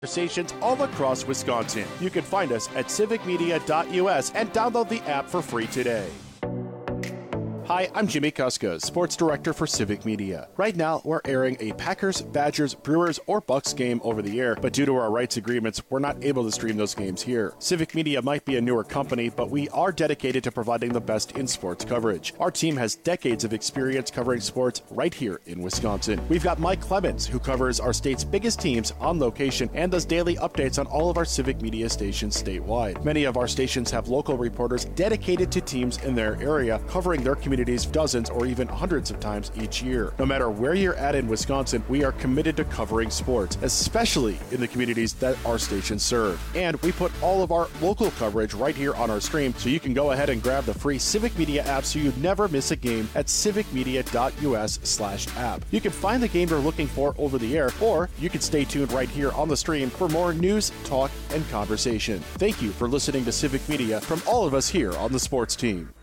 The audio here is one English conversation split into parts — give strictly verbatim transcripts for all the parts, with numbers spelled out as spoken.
Stations all across Wisconsin. You can find us at civic media dot U S and download the app for free today. Hi, I'm Jimmy Kuska, Sports Director for Civic Media. Right now, we're airing a Packers, Badgers, Brewers, or Bucks game over the air, but due to our rights agreements, we're not able to stream those games here. Civic Media might be a newer company, but we are dedicated to providing the best in sports coverage. Our team has decades of experience covering sports right here in Wisconsin. We've got Mike Clemens, who covers our state's biggest teams on location and does daily updates on all of our Civic Media stations statewide. Many of our stations have local reporters dedicated to teams in their area, covering their community dozens or even hundreds of times each year. No matter where you're at in Wisconsin, we are committed to covering sports, especially in the communities that our stations serve. And we put all of our local coverage right here on our stream, so you can go ahead and grab the free Civic Media app so you never miss a game at civic media dot U S slash app. You can find the game you're looking for over the air, or you can stay tuned right here on the stream for more news, talk, and conversation. Thank you for listening to Civic Media from all of us here on the sports team.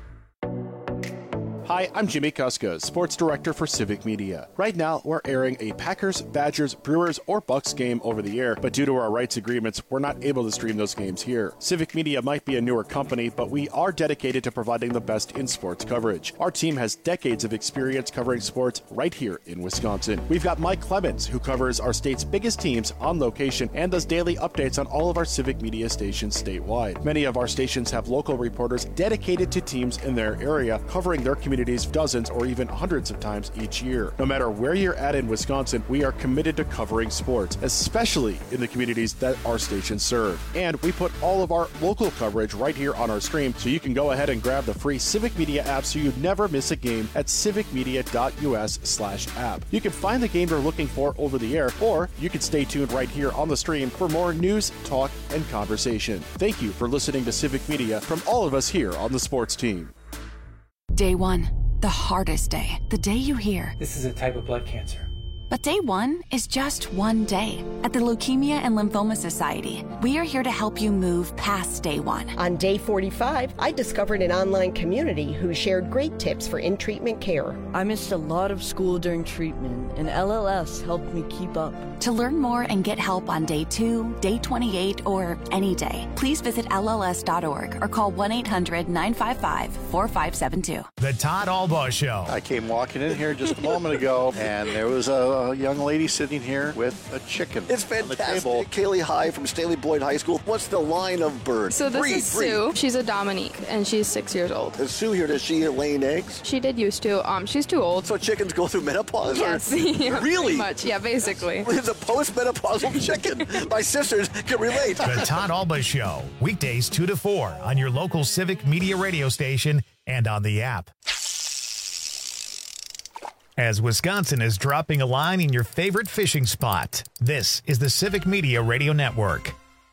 Hi, I'm Jimmy Kuska, Sports Director for Civic Media. Right now, we're airing a Packers, Badgers, Brewers, or Bucks game over the air, but due to our rights agreements, we're not able to stream those games here. Civic Media might be a newer company, but we are dedicated to providing the best in sports coverage. Our team has decades of experience covering sports right here in Wisconsin. We've got Mike Clemens, who covers our state's biggest teams on location and does daily updates on all of our Civic Media stations statewide. Many of our stations have local reporters dedicated to teams in their area, covering their community dozens or even hundreds of times each year. No matter where you're at in Wisconsin, we are committed to covering sports, especially in the communities that our stations serve. And we put all of our local coverage right here on our stream, so you can go ahead and grab the free Civic Media app so you never miss a game at civic media dot U S slash app. You can find the game you're looking for over the air, or you can stay tuned right here on the stream for more news, talk, and conversation. Thank you for listening to Civic Media from all of us here on the sports team. Day one, the hardest day, the day you hear, "This is a type of blood cancer." But day one is just one day. At the Leukemia and Lymphoma Society, we are here to help you move past day one. On day forty-five, I discovered an online community who shared great tips for in-treatment care. I missed a lot of school during treatment, and L L S helped me keep up. To learn more and get help on day two, day twenty-eight, or any day, please visit L L S dot org or call one eight hundred nine five five four five seven two. The Todd Albaugh Show. I came walking in here just a moment ago, and there was a A young lady sitting here with a chicken. It's fantastic. Kaylee High from Staley Boyd High School. What's the line of bird? So this breathe, is breathe. Sue. She's a Dominique, and she's six years old. Is Sue here? Does she lay eggs? She did used to. Um, she's too old. So chickens go through menopause? Yes. Or? Yeah, Really? pretty much. Yeah, basically. It's a post-menopausal chicken. My sisters can relate. The Todd Albaugh Show. Weekdays two to four on your local Civic Media radio station and on the app. As Wisconsin is dropping a line in your favorite fishing spot, this is the Civic Media Radio Network.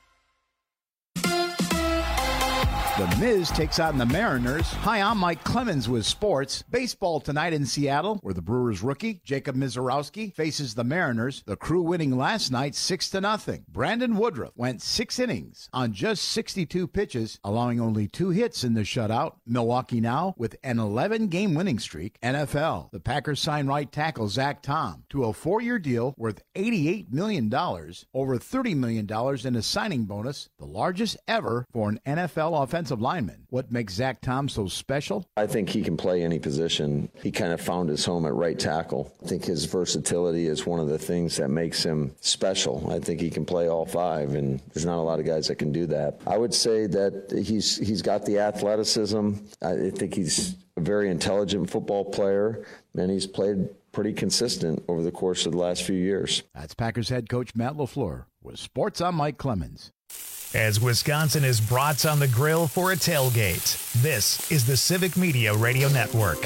The Miz takes on the Mariners. Hi, I'm Mike Clemens with sports. Baseball tonight in Seattle, where the Brewers rookie, Jacob Misiorowski, faces the Mariners. The Crew winning last night six to nothing. Brandon Woodruff went six innings on just sixty-two pitches, allowing only two hits in the shutout. Milwaukee now with an eleven-game winning streak. N F L, the Packers sign right tackle Zach Tom to a four-year deal worth eighty-eight million dollars, over thirty million dollars in a signing bonus, the largest ever for an N F L offensive lineman. What makes Zach Tom so special? I think he can play any position. He kind of found his home at right tackle. I think his versatility is one of the things that makes him special. I think he can play all five, and there's not a lot of guys that can do that. I would say that he's he's got the athleticism. I think he's a very intelligent football player, and he's played pretty consistent over the course of the last few years. That's Packers head coach Matt LaFleur. With sports, I'm Mike Clemens. As Wisconsin is brats on the grill for a tailgate, this is the Civic Media Radio Network.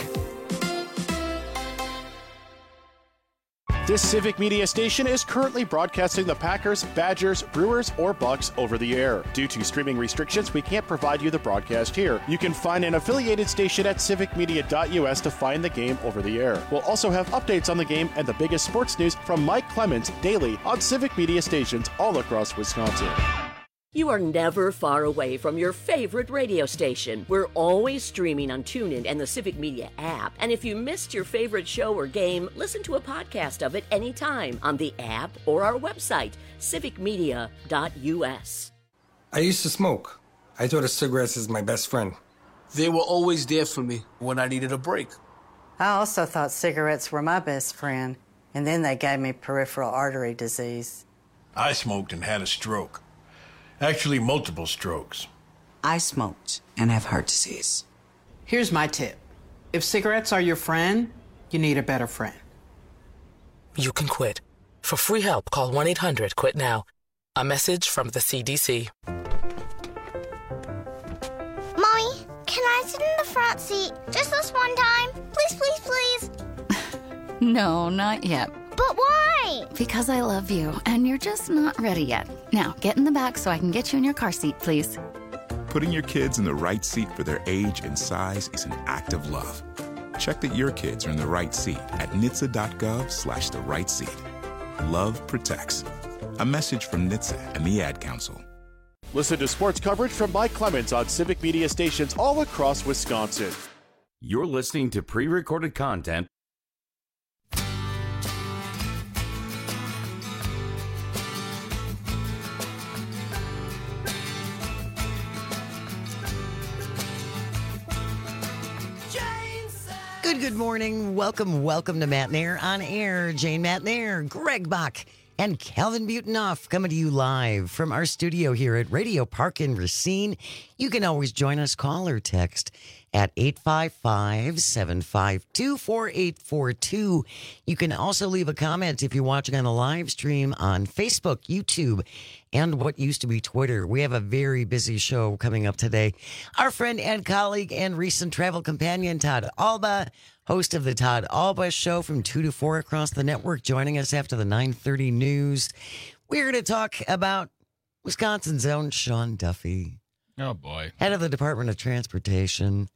This Civic Media station is currently broadcasting the Packers, Badgers, Brewers, or Bucks over the air. Due to streaming restrictions, we can't provide you the broadcast here. You can find an affiliated station at civic media dot U S to find the game over the air. We'll also have updates on the game and the biggest sports news from Mike Clemens daily on Civic Media stations all across Wisconsin. You are never far away from your favorite radio station. We're always streaming on TuneIn and the Civic Media app. And if you missed your favorite show or game, listen to a podcast of it anytime on the app or our website, civic media dot u s. I used to smoke. I thought of cigarettes as my best friend. They were always there for me when I needed a break. I also thought cigarettes were my best friend, and then they gave me peripheral artery disease. I smoked and had a stroke. Actually, multiple strokes. I smoked and have heart disease. Here's my tip. If cigarettes are your friend, you need a better friend. You can quit. For free help, call one eight hundred quit now. A message from the C D C. Mommy, can I sit in the front seat just this one time? Please, please, please. No, not yet. But why? Because I love you, and you're just not ready yet. Now, get in the back so I can get you in your car seat, please. Putting your kids in the right seat for their age and size is an act of love. Check that your kids are in the right seat at N H T S A dot gov slash the right seat. Love protects. A message from N H T S A and the Ad Council. Listen to sports coverage from Mike Clemens on Civic Media stations all across Wisconsin. You're listening to pre-recorded content. Good, good morning. Welcome, welcome to Matt Nair on Air. Jane Matt Nair, Greg Bach, and Calvin Butonoff coming to you live from our studio here at Radio Park in Racine. You can always join us, call or text at eight five five, seven five two, four eight four two. You can also leave a comment if you're watching on the live stream on Facebook, YouTube, and what used to be Twitter. We have a very busy show coming up today. Our friend and colleague and recent travel companion, Todd Alba, host of the Todd Alba Show from two to four across the network, joining us after the nine thirty news. We're going to talk about Wisconsin's own Sean Duffy. Oh, boy. Head of the Department of Transportation.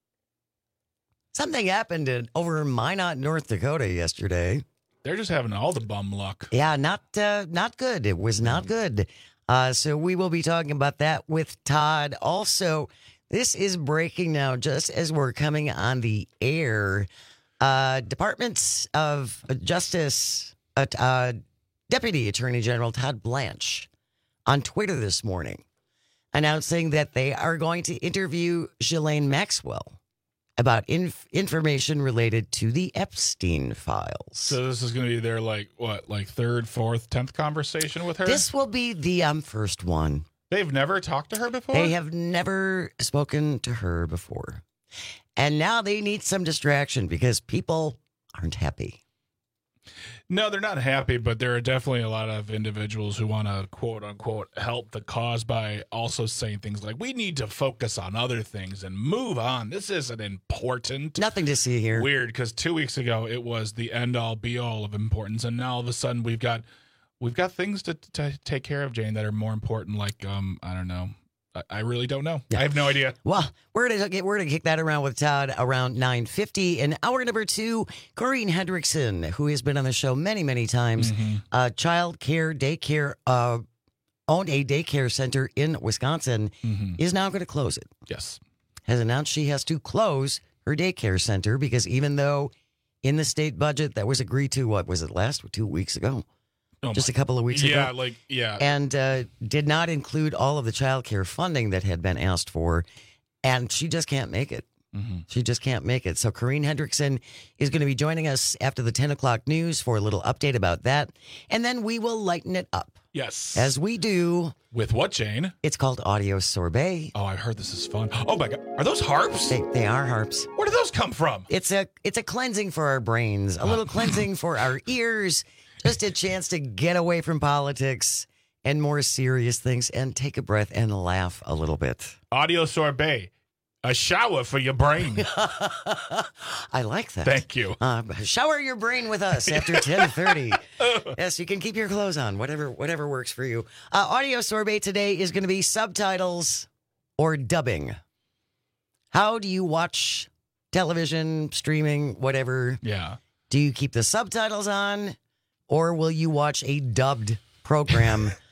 Something happened in, over in Minot, North Dakota yesterday. They're just having all the bum luck. Yeah, not uh, not good. It was not good. Uh, so we will be talking about that with Todd. Also, this is breaking now just as we're coming on the air. Uh, Department of Justice uh, uh, Deputy Attorney General Todd Blanche on Twitter this morning announcing that they are going to interview Ghislaine Maxwell about inf- information related to the Epstein files. So this is going to be their, like, what, like third, fourth, tenth conversation with her? This will be the um, first one. They've never talked to her before? They have never spoken to her before. And now they need some distraction because people aren't happy. No, they're not happy, but there are definitely a lot of individuals who want to, quote unquote, help the cause by also saying things like, we need to focus on other things and move on. This isn't important. Nothing to see here. Weird, because two weeks ago it was the end all be all of importance, and now all of a sudden we've got we've got things to, to take care of, Jane, that are more important. Like um, I don't know. I really don't know. Yeah. I have no idea. Well, we're going to we're going to kick that around with Todd around nine fifty. In hour number two, Corrine Hendrickson, who has been on the show many, many times, mm-hmm. uh, child care, daycare, uh, owned a daycare center in Wisconsin, mm-hmm. is now going to close it. Yes. Has announced she has to close her daycare center because even though in the state budget that was agreed to, what was it, last two weeks ago? Oh just my. a couple of weeks yeah, ago. Yeah, like, yeah. And uh, did not include all of the child care funding that had been asked for. And she just can't make it. Mm-hmm. She just can't make it. So Corrine Hendrickson is going to be joining us after the ten o'clock news for a little update about that. And then we will lighten it up. Yes. As we do. With what, Jane? It's called Audio Sorbet. Oh, I've heard this is fun. Oh, my God. Are those harps? They, they are harps. Where do those come from? It's a, it's a cleansing for our brains, a little oh. cleansing for our ears. Just a chance to get away from politics and more serious things and take a breath and laugh a little bit. Audio Sorbet, a shower for your brain. I like that. Thank you. Uh, shower your brain with us after ten thirty. Yes, you can keep your clothes on, whatever whatever works for you. Uh, Audio Sorbet today is going to be subtitles or dubbing. How do you watch television, streaming, whatever? Yeah. Do you keep the subtitles on? Or will you watch a dubbed program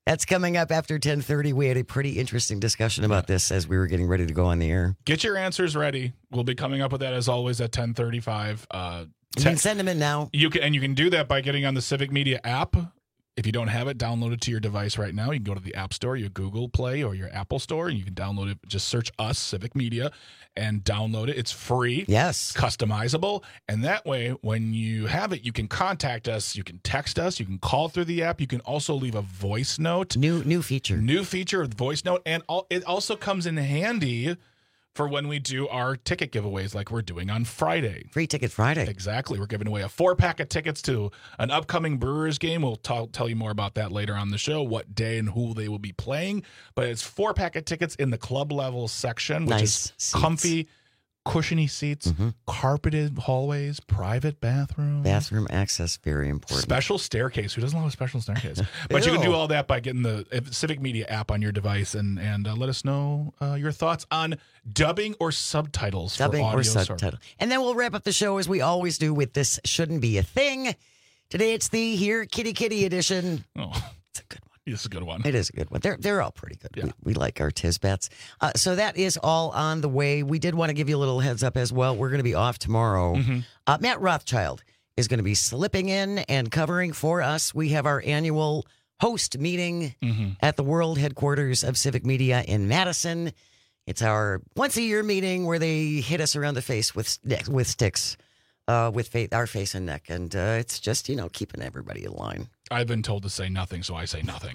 That's coming up after ten thirty. We had a pretty interesting discussion about this as we were getting ready to go on the air. Get your answers ready. We'll be coming up with that as always at ten thirty-five. Uh, you can send them in now. You can, and you can do that by getting on the Civic Media app. If you don't have it, download it to your device right now. You can go to the App Store, your Google Play, or your Apple Store, and you can download it. Just search us, Civic Media, and download it. It's free. Yes. Customizable. And that way, when you have it, you can contact us. You can text us. You can call through the app. You can also leave a voice note. New new feature. New feature with voice note. And all, it also comes in handy for when we do our ticket giveaways like we're doing on Friday. Free Ticket Friday. Exactly. We're giving away a four-pack of tickets to an upcoming Brewers game. We'll t- tell you more about that later on the show, what day and who they will be playing. But it's four-pack of tickets in the club level section, which nice is seats. Comfy, cushiony seats, mm-hmm. carpeted hallways, private bathrooms. Bathroom access, very important. Special staircase. Who doesn't love a special staircase? But you can do all that by getting the Civic Media app on your device and, and uh, let us know uh, your thoughts on dubbing or subtitles dubbing for audio or subtitle. And then we'll wrap up the show as we always do with This Shouldn't Be a Thing. Today it's the Here Kitty Kitty edition. Oh, it's a good one. It's a good one. It is a good one. They're they're all pretty good. Yeah. We, we like our Tisbets. Uh, so that is all on the way. We did want to give you a little heads up as well. We're going to be off tomorrow. Mm-hmm. Uh, Matt Rothschild is going to be slipping in and covering for us. We have our annual host meeting mm-hmm. at the world headquarters of Civic Media in Madison. It's our once a year meeting where they hit us around the face with with sticks, uh, with fa- our face and neck, and uh, it's just you know keeping everybody in line. I've been told to say nothing, so I say nothing.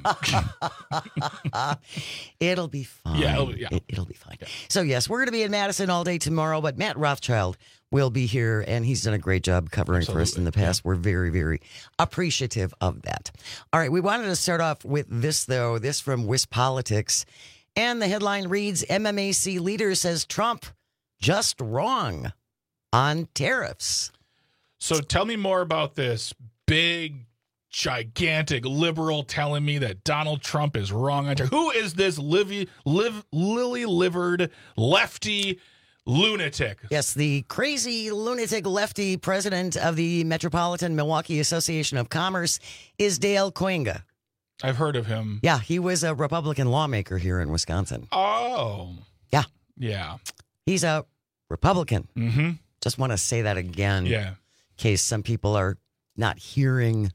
It'll be fine. Yeah, it'll, yeah. It, it'll be fine. Yeah. So, yes, we're going to be in Madison all day tomorrow, but Matt Rothschild will be here, and he's done a great job covering Absolutely. for us in the past. Yeah. We're very, very appreciative of that. All right, we wanted to start off with this, though, this from WisPolitics, and the headline reads, M M A C leader says Trump just wrong on tariffs. So tell me more about this big gigantic liberal telling me that Donald Trump is wrong on tariffs. Who is this livy, live, lily-livered lefty lunatic? Yes, the crazy lunatic lefty president of the Metropolitan Milwaukee Association of Commerce is Dale Koenga. I've heard of him. Yeah, he was a Republican lawmaker here in Wisconsin. Oh. Yeah. Yeah. He's a Republican. Mm-hmm. Just want to say that again. Yeah. In case some people are not hearing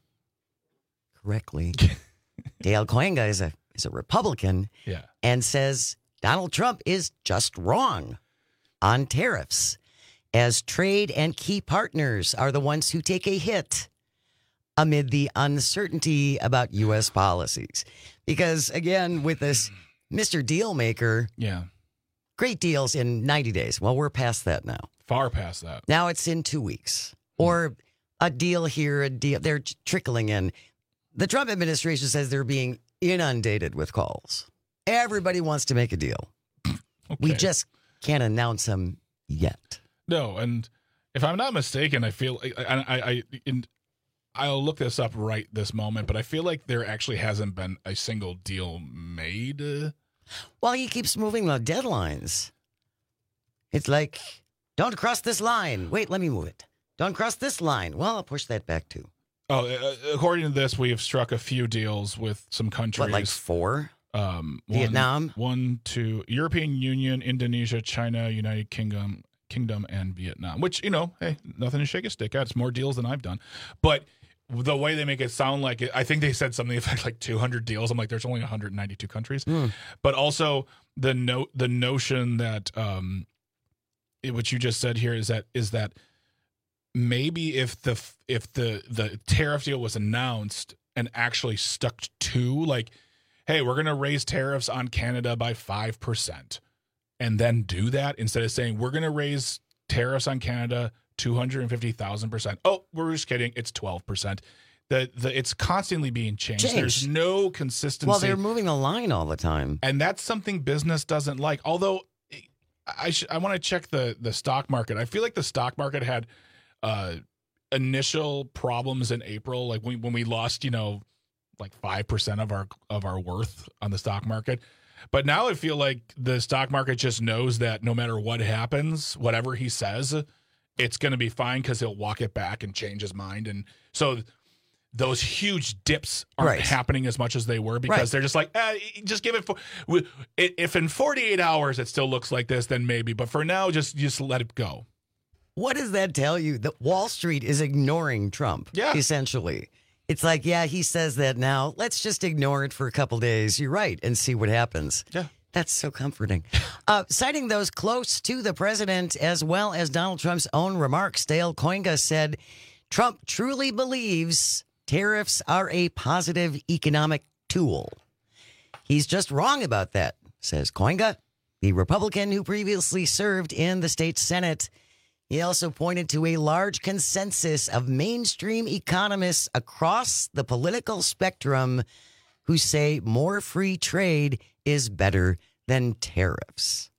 correctly. Dale Koenga is a is a Republican, yeah, and says Donald Trump is just wrong on tariffs, as trade and key partners are the ones who take a hit amid the uncertainty about U S policies. Because again, with this Mister Deal Maker, yeah, great deals in ninety days. Well, we're past that now. Far past that. Now it's in two weeks, or a deal here, a deal. They're trickling in. The Trump administration says they're being inundated with calls. Everybody wants to make a deal. Okay. We just can't announce them yet. No, and if I'm not mistaken, I feel I I, I in, I'll look this up right this moment, but I feel like there actually hasn't been a single deal made. Well, he keeps moving the deadlines. It's like, don't cross this line. Wait, let me move it. Don't cross this line. Well, I'll push that back too. Oh, uh, according to this, we have struck a few deals with some countries. What, like four? Um, Vietnam? One, one, two, European Union, Indonesia, China, United Kingdom, Kingdom, and Vietnam. Which, you know, hey, nothing to shake a stick at. It's more deals than I've done. But the way they make it sound like it, I think they said something like like two hundred deals. I'm like, there's only one hundred ninety-two countries. Mm. But also the no, the notion that um, it, what you just said here is that is that. Maybe if the if the, the tariff deal was announced and actually stuck to, like, hey, we're going to raise tariffs on Canada by five percent, and then do that instead of saying we're going to raise tariffs on Canada two hundred fifty thousand percent. Oh, we're just kidding. It's twelve percent. The, the, it's constantly being changed. Changed. There's no consistency. Well, they're moving the line all the time. And that's something business doesn't like. Although I, sh- I want to check the, the stock market. I feel like the stock market had – Uh, initial problems in April, like when, when we lost, you know, like five percent of our of our worth on the stock market. But now I feel like the stock market just knows that no matter what happens, whatever he says, it's going to be fine because he'll walk it back and change his mind. And so those huge dips aren't Right. happening as much as they were because Right. they're just like, eh, just give it. For, if in forty-eight hours it still looks like this, then maybe. But for now, just just let it go. What does that tell you? That Wall Street is ignoring Trump, yeah. essentially. It's like, yeah, he says that now. Let's just ignore it for a couple days. You're right, and see what happens. Yeah. That's so comforting. Uh, citing those close to the president as well as Donald Trump's own remarks, Dale Koinga said, Trump truly believes tariffs are a positive economic tool. He's just wrong about that, says Koinga, the Republican who previously served in the state Senate. He also pointed to a large consensus of mainstream economists across the political spectrum who say more free trade is better than tariffs.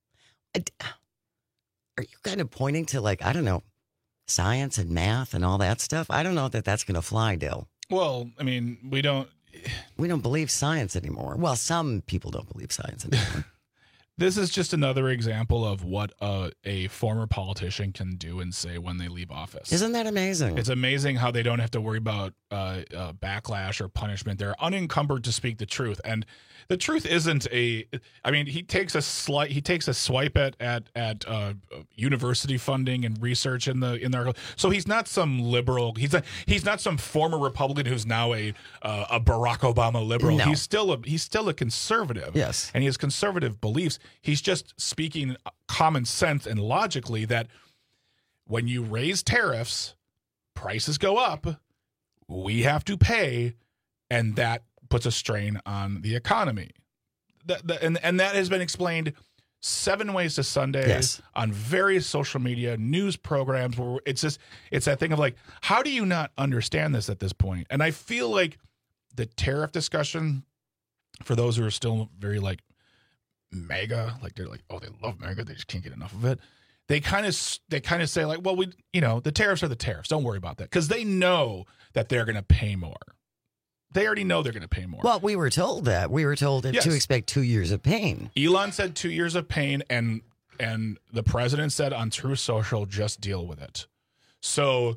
Are you kind of pointing to, like, I don't know, science and math and all that stuff? I don't know that that's going to fly, Dale. Well, I mean, we don't. We don't believe science anymore. Well, some people don't believe science anymore. This is just another example of what uh, a former politician can do and say when they leave office. Isn't that amazing? It's amazing how they don't have to worry about uh, uh, backlash or punishment. They're unencumbered to speak the truth, and the truth isn't a. I mean, he takes a slight. He takes a swipe at at at uh, university funding and research in the in there. So he's not some liberal. He's not. He's not some former Republican who's now a uh, a Barack Obama liberal. No. He's still a he's still a conservative. Yes, and he has conservative beliefs. He's just speaking common sense and logically that when you raise tariffs, prices go up, we have to pay, and that puts a strain on the economy. That, that, and, and that has been explained seven ways to Sunday Yes. on various social media, news programs, where it's just, it's that thing of like, how do you not understand this at this point? And I feel like the tariff discussion, for those who are still very like, MAGA, like they're like, oh, they love MAGA, they just can't get enough of it. They kind of they kind of say like, well, we, you know, the tariffs are the tariffs. Don't worry about that, because they know that they're going to pay more. They already know they're going to pay more. Well, we were told that. We were told that Yes. to expect two years of pain. Elon said two years of pain, and and the president said on True Social, just deal with it. So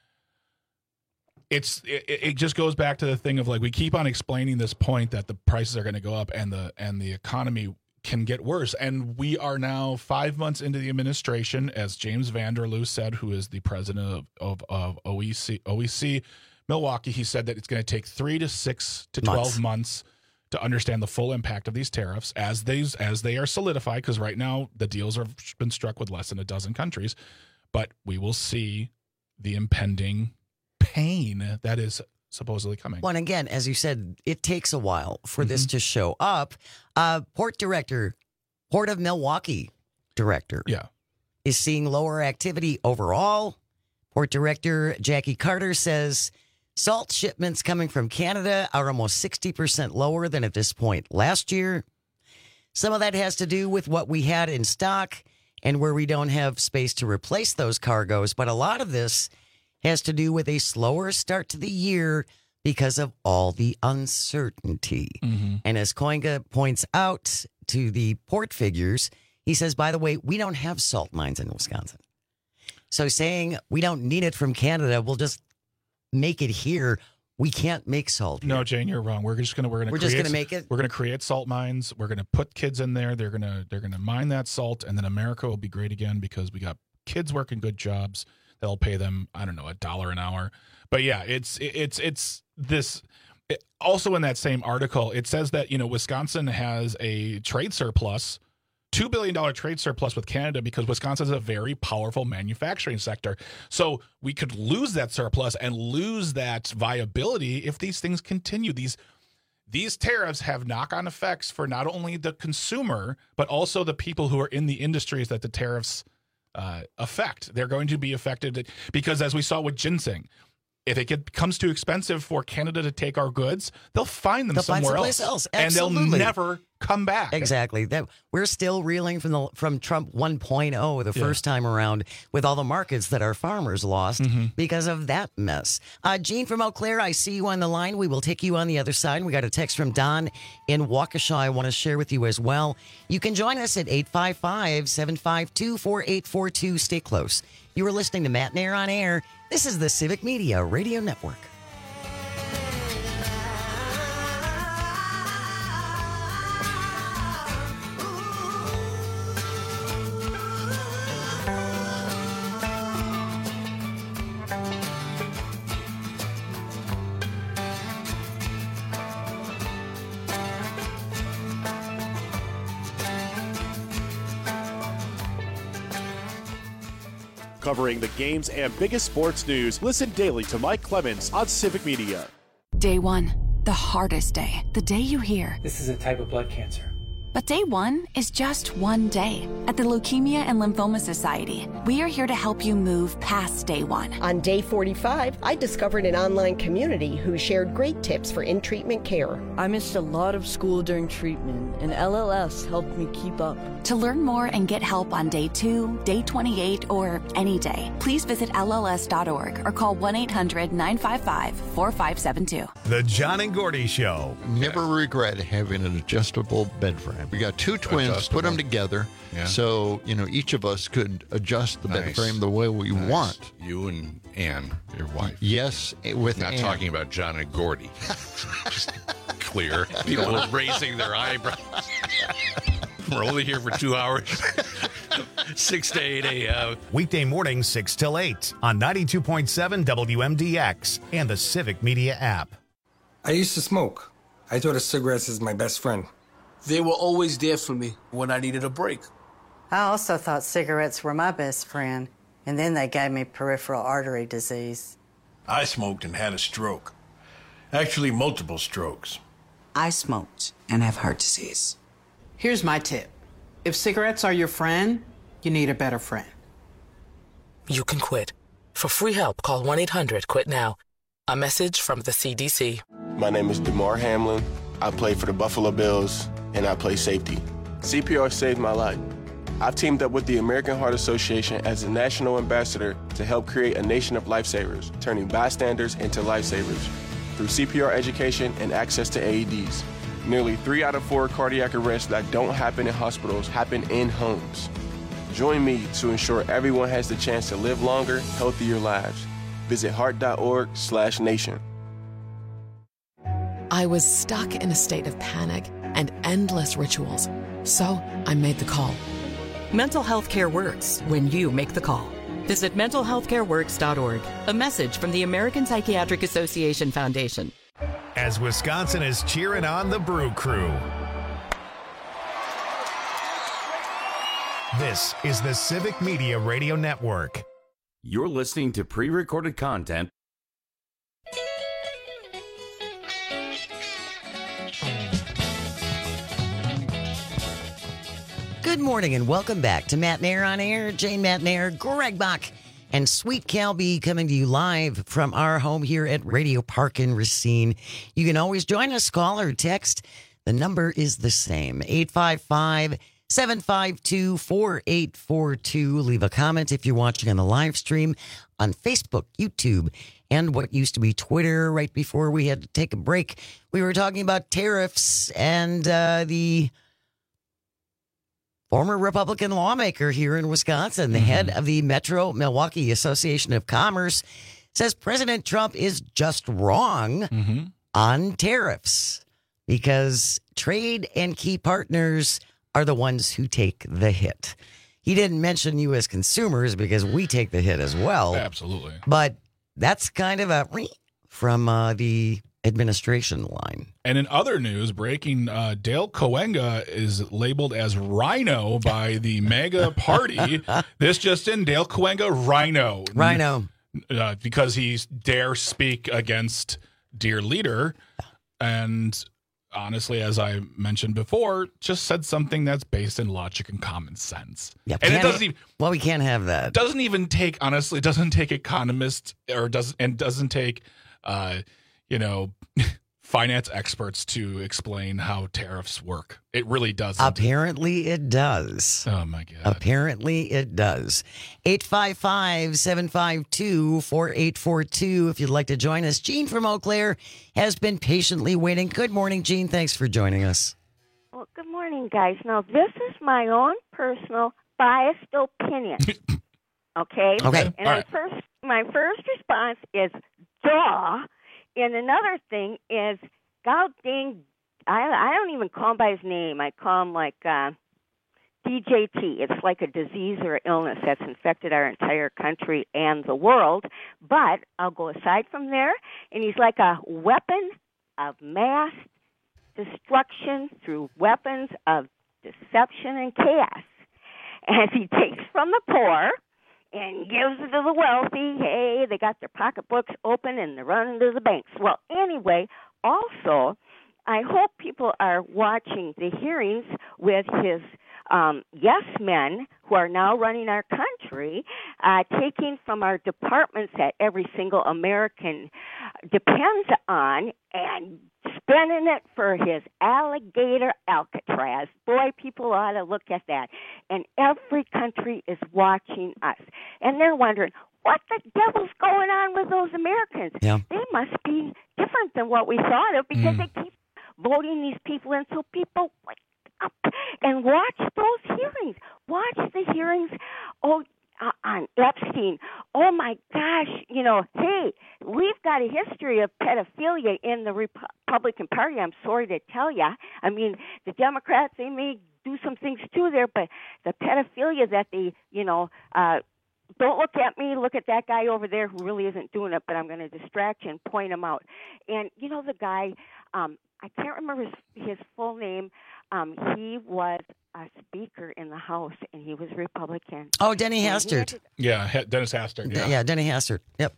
it's it, it just goes back to the thing of like, we keep on explaining this point that the prices are going to go up and the and the economy can get worse. And we are now five months into the administration, as James Vanderloo said, who is the president of, of, of O E C, O E C Milwaukee. He said that it's going to take three to six to twelve months, months to understand the full impact of these tariffs as these as they are solidified, because right now the deals have been struck with less than a dozen countries. But we will see the impending pain that is supposedly coming. Well, and again, as you said, it takes a while for mm-hmm. this to show up. Uh, Port director, Port of Milwaukee director, yeah, is seeing lower activity overall. Port director Jackie Carter says salt shipments coming from Canada are almost sixty percent lower than at this point last year. Some of that has to do with what we had in stock and where we don't have space to replace those cargoes. But a lot of this has to do with a slower start to the year because of all the uncertainty. Mm-hmm. And as Koinga points out to the port figures, he says, by the way, we don't have salt mines in Wisconsin. So saying we don't need it from Canada, we'll just make it here. We can't make salt here. No, Jane, you're wrong. We're just gonna we're gonna we're create, just gonna make it. We're gonna create salt mines. We're gonna put kids in there. They're gonna they're gonna mine that salt, and then America will be great again because we got kids working good jobs. They'll pay them, I don't know, a dollar an hour. But yeah, it's it's it's this. It, also in that same article, it says that, you know, Wisconsin has a trade surplus, two billion dollars trade surplus with Canada, because Wisconsin is a very powerful manufacturing sector. So we could lose that surplus and lose that viability if these things continue. These these tariffs have knock-on effects for not only the consumer, but also the people who are in the industries that the tariffs uh, affect. They're going to be affected because, as we saw with ginseng, if it get, becomes too expensive for Canada to take our goods, they'll find them they'll somewhere find else, else. and Absolutely. they'll never come back. Exactly. That we're still reeling from the from Trump one point oh the Yeah. first time around, with all the markets that our farmers lost Mm-hmm. because of that mess. Uh, Gene from Eau Claire, I see you on the line. We will take you on the other side. We got a text from Don in Waukesha I want to share with you as well. You can join us at eight five five, seven five two, four eight four two. Stay close. You are listening to Matt and Air on Air. This is the Civic Media Radio Network. Covering the games and biggest sports news, listen daily to Mike Clemens on Civic Media. Day one, the hardest day. The day you hear, this is a type of blood cancer. But day one is just one day. At the Leukemia and Lymphoma Society, we are here to help you move past day one. On day forty-five, I discovered an online community who shared great tips for in-treatment care. I missed a lot of school during treatment, and L L S helped me keep up. To learn more and get help on day two, day twenty-eight, or any day, please visit L L S dot org or call one eight hundred nine five five four five seven two. The John and Gordy Show. Never regret having an adjustable bed frame. We got two twins, adjustable. Put them together, yeah. So you know each of us could adjust the nice. bed frame the way we nice. want. You and Ann, your wife. Yes, with not Ann. Talking about John and Gordy. Just clear. People are raising their eyebrows. We're only here for two hours. six to eight a.m. Weekday mornings, six till eight on ninety-two point seven W M D X and the Civic Media app. I used to smoke. I thought cigarettes is my best friend. They were always there for me when I needed a break. I also thought cigarettes were my best friend, and then they gave me peripheral artery disease. I smoked and had a stroke. Actually, multiple strokes. I smoked and have heart disease. Here's my tip. If cigarettes are your friend, you need a better friend. You can quit. For free help, call one eight hundred quit now. A message from the C D C. My name is DeMar Hamlin. I play for the Buffalo Bills, and I play safety. C P R saved my life. I've teamed up with the American Heart Association as a national ambassador to help create a nation of lifesavers, turning bystanders into lifesavers through C P R education and access to A E Ds. Nearly three out of four cardiac arrests that don't happen in hospitals happen in homes. Join me to ensure everyone has the chance to live longer, healthier lives. Visit heart.org slash nation. I was stuck in a state of panic and endless rituals. So I made the call. Mental health care works when you make the call. Visit mental health care works dot org. A message from the American Psychiatric Association Foundation. As Wisconsin is cheering on the Brew Crew. This is the Civic Media Radio Network. You're listening to pre-recorded content. Good morning and welcome back to Matt Nair on Air. Jane Matt Nair, Greg Bach, and Sweet Calby coming to you live from our home here at Radio Park in Racine. You can always join us, call or text. The number is the same, eight five five, seven five two, four eight four two. Leave a comment if you're watching on the live stream on Facebook, YouTube, and what used to be Twitter. Right before we had to take a break, we were talking about tariffs and uh, the former Republican lawmaker here in Wisconsin, the mm-hmm. head of the Metro Milwaukee Association of Commerce, says President Trump is just wrong mm-hmm. on tariffs because trade and key partners are the ones who take the hit. He didn't mention you as consumers because we take the hit as well. Absolutely. But that's kind of a from uh, the administration line. And in other news, breaking, uh, Dale Coenga is labeled as Rhino by the MAGA party. This just in, Dale Coenga, Rhino. Rhino. Uh, because he dare speak against Dear Leader. And honestly, as I mentioned before, just said something that's based in logic and common sense. Yeah, and it doesn't even, well, we can't have that. Doesn't even take, honestly, it doesn't take economists or doesn't, and doesn't take, uh, you know, finance experts to explain how tariffs work. It really doesn't. Apparently it does. Oh, my God. Apparently it does. eight five five, seven five two, four eight four two if you'd like to join us. Jean from Eau Claire has been patiently waiting. Good morning, Jean. Thanks for joining us. Well, good morning, guys. Now, this is my own personal biased opinion. Okay? Okay. And All my, right. first, my first response is, duh. And another thing is, God dang, I, I don't even call him by his name. I call him like uh, D J T. It's like a disease or illness that's infected our entire country and the world. But I'll go aside from there, and he's like a weapon of mass destruction through weapons of deception and chaos. And he takes from the poor, and gives it to the wealthy. Hey, they got their pocketbooks open and they're running to the banks. Well, anyway, also, I hope people are watching the hearings with his um, yes men who are now running our country, uh, taking from our departments that every single American depends on and spending it for his alligator Alcatraz. Boy, people ought to look at that. And every country is watching us. And they're wondering, what the devil's going on with those Americans? Yeah. They must be different than what we thought of because Mm. they keep voting these people in. So people wake up and watch those hearings. Watch the hearings. Oh, uh, on Epstein. Oh my gosh, you know, hey, we've got a history of pedophilia in the Republican Party. I'm sorry to tell you. I mean, the Democrats, they may do some things too there, but the pedophilia that they, you know, uh, don't look at me, look at that guy over there who really isn't doing it, but I'm going to distract you and point him out. And, you know, the guy, um, I can't remember his, his full name. Um, he was a speaker in the House, and he was Republican. Oh, Denny And he had Hastert. to- Yeah, he- Dennis Hastert. Yeah. Yeah. Denny Hastert. Yep.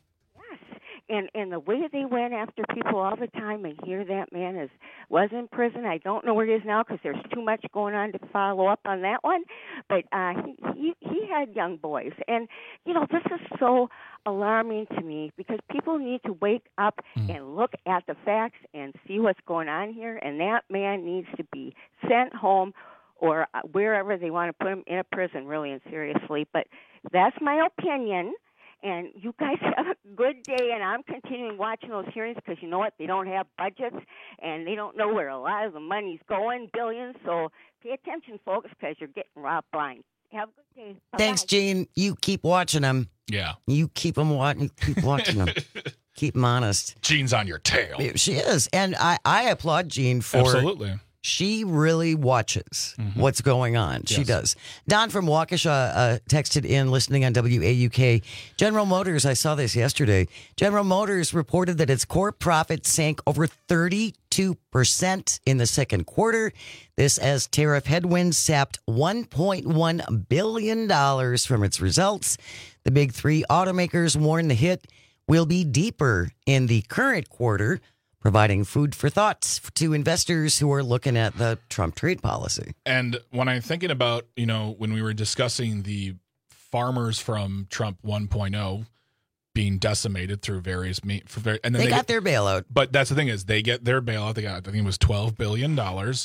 And and the way they went after people all the time, and here that man is was in prison. I don't know where he is now because there's too much going on to follow up on that one. But uh, he, he he had young boys, and you know this is so alarming to me because people need to wake up mm. and look at the facts and see what's going on here. And that man needs to be sent home or wherever they want to put him in a prison, really and seriously. But that's my opinion. And you guys have a good day, and I'm continuing watching those hearings because you know what? They don't have budgets, and they don't know where a lot of the money's going, billions. So pay attention, folks, because you're getting robbed blind. Have a good day. Bye-bye. Thanks, Gene. You keep watching them. Yeah. You keep them watching. Keep watching them. Keep them honest. Jean's on your tail. She is, and I, I applaud Jean for Absolutely. She really watches Mm-hmm. what's going on. She Yes. does. Don from Waukesha uh, texted in, listening on W A U K. General Motors, I saw this yesterday. General Motors reported that its core profit sank over thirty-two percent in the second quarter. This as tariff headwinds sapped one point one billion dollars from its results. The big three automakers warn the hit will be deeper in the current quarter, providing food for thoughts to investors who are looking at the Trump trade policy. And when I'm thinking about, you know, when we were discussing the farmers from Trump one point oh being decimated through various me for very, and then they, they got get, their bailout. But that's the thing is they get their bailout. They got, I think it was twelve billion dollars.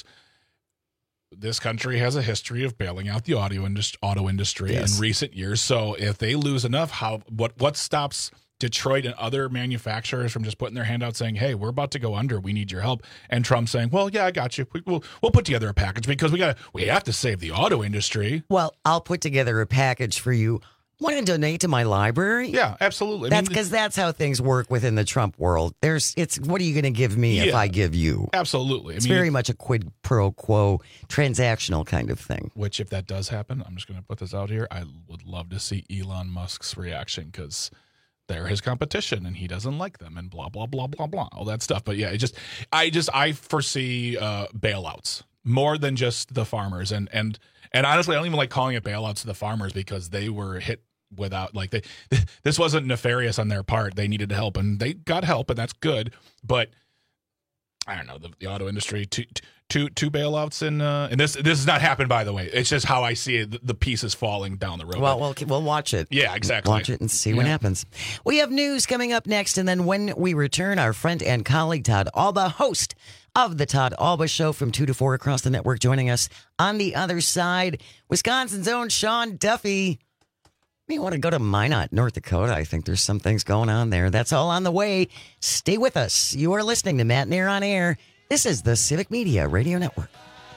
This country has a history of bailing out the audio industry, auto industry Yes. in recent years. So if they lose enough, how what what stops Detroit and other manufacturers from just putting their hand out saying, hey, we're about to go under. We need your help. And Trump saying, well, yeah, I got you. We, we'll, we'll put together a package because we got we have to save the auto industry. Well, I'll put together a package for you. Want to donate to my library? Yeah, absolutely. I That's mean, because that's how things work within the Trump world. There's, it's what are you going to give me if Yeah. I give you? Absolutely. It's I mean, very much a quid pro quo transactional kind of thing. Which, if that does happen, I'm just going to put this out here. I would love to see Elon Musk's reaction because they're his competition and he doesn't like them and blah, blah, blah, blah, blah, all that stuff. But yeah, it just, I just, I foresee uh, bailouts more than just the farmers. And, and, and honestly, I don't even like calling it bailouts to the farmers because they were hit without, like, they, this wasn't nefarious on their part. They needed help and they got help and that's good. But I don't know, the, the auto industry, two, two, two bailouts, and uh, and this this has not happened, by the way. It's just how I see it. The, the pieces falling down the road. Well, we'll we'll watch it. Yeah, exactly. Watch it and see what Yeah. happens. We have news coming up next, and then when we return, our friend and colleague Todd Alba, host of the Todd Alba Show from two to four across the network, joining us on the other side. Wisconsin's own Sean Duffy. You want to go to Minot, North Dakota? I think there's some things going on there. That's all on the way. Stay with us. You are listening to Matt Nair on Air. This is the Civic Media Radio Network.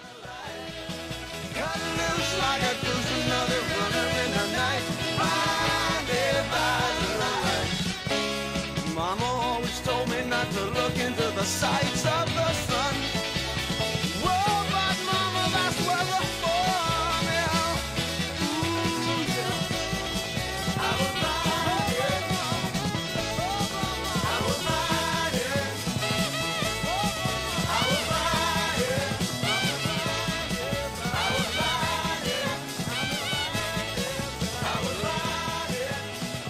Mama always told me not to look into the sights of the sun. Whoa, but mama, that's where we're from, yeah. Ooh, yeah. I was riding. I was riding. I was riding.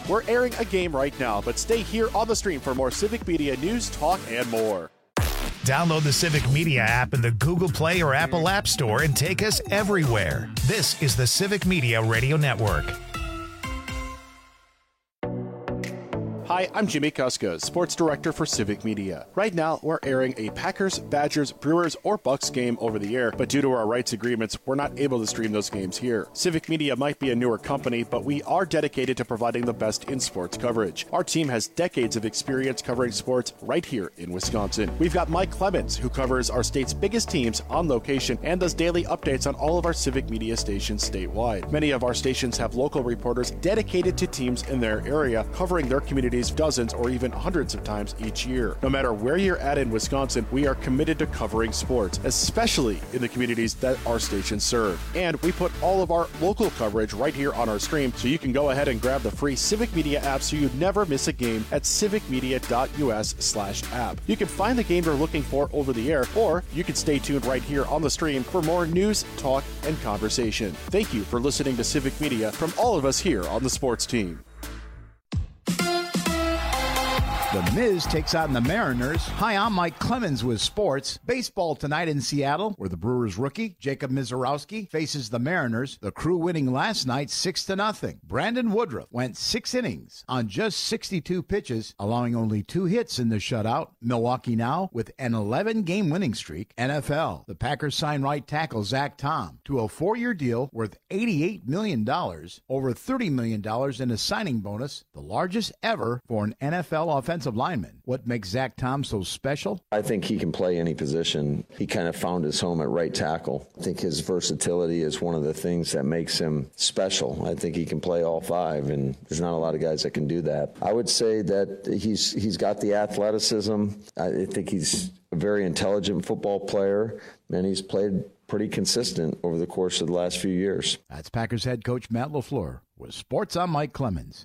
We're airing a game right now, but stay here on the stream for more Civic Media news, talk, and more. Download the Civic Media app in the Google Play or Apple App Store and take us everywhere. This is the Civic Media Radio Network. Hi, I'm Jimmy Kuska, Sports Director for Civic Media. Right now, we're airing a Packers, Badgers, Brewers, or Bucks game over the air, but due to our rights agreements, we're not able to stream those games here. Civic Media might be a newer company, but we are dedicated to providing the best in sports coverage. Our team has decades of experience covering sports right here in Wisconsin. We've got Mike Clemens, who covers our state's biggest teams on location and does daily updates on all of our Civic Media stations statewide. Many of our stations have local reporters dedicated to teams in their area, covering their communities dozens or even hundreds of times each year. No matter where you're at in Wisconsin, we are committed to covering sports, especially in the communities that our stations serve. And we put all of our local coverage right here on our stream, so you can go ahead and grab the free Civic Media app so you never miss a game at civicmedia.us slash app. You can find the game you're looking for over the air, or you can stay tuned right here on the stream for more news, talk, and conversation. Thank you for listening to Civic Media from all of us here on the sports team. The Miz takes on the Mariners. Hi, I'm Mike Clemens with sports. Baseball tonight in Seattle, where the Brewers rookie, Jacob Misiorowski, faces the Mariners. The Crew winning last night six to nothing. Brandon Woodruff went six innings on just sixty-two pitches, allowing only two hits in the shutout. Milwaukee now with an eleven-game winning streak. N F L, the Packers sign right tackle Zach Tom to a four-year deal worth eighty-eight million dollars, over thirty million dollars in a signing bonus, the largest ever for an N F L offensive lineman. What makes Zach Tom so special? I think he can play any position. He kind of found his home at right tackle. I think his versatility is one of the things that makes him special. I think he can play all five, and there's not a lot of guys that can do that. I would say that he's he's got the athleticism. I think he's a very intelligent football player, and he's played pretty consistent over the course of the last few years. That's Packers head coach Matt LaFleur. With sports, I'm Mike Clemens.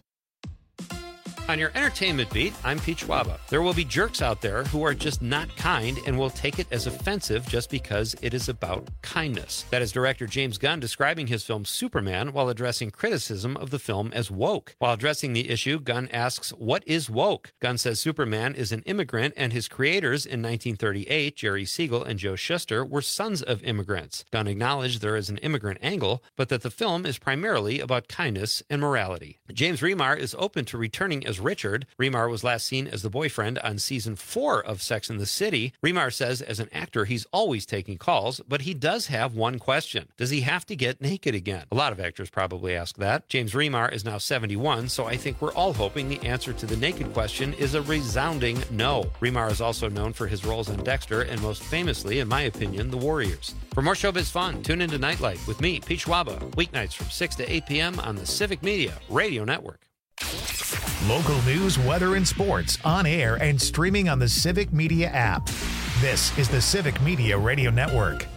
On your entertainment beat, I'm Pete Schwaba. There will be jerks out there who are just not kind and will take it as offensive just because it is about kindness. That is director James Gunn describing his film Superman while addressing criticism of the film as woke. While addressing the issue, Gunn asks, what is woke? Gunn says Superman is an immigrant and his creators in nineteen thirty-eight, Jerry Siegel and Joe Shuster, were sons of immigrants. Gunn acknowledged there is an immigrant angle, but that the film is primarily about kindness and morality. James Remar is open to returning as Richard. Remar was last seen as the boyfriend on season four of Sex and the City. Remar says as an actor he's always taking calls, but he does have one question. Does he have to get naked again? A lot of actors probably ask that. James Remar is now seventy-one, so I think we're all hoping the answer to the naked question is a resounding no. Remar is also known for his roles on Dexter and most famously, in my opinion, The Warriors. For more showbiz fun, tune into Nightlight with me, Pete Schwaba, weeknights from six to eight p.m. on the Civic Media Radio Network. Local news, weather, and sports on air and streaming on the Civic Media app. This is the Civic Media Radio Network.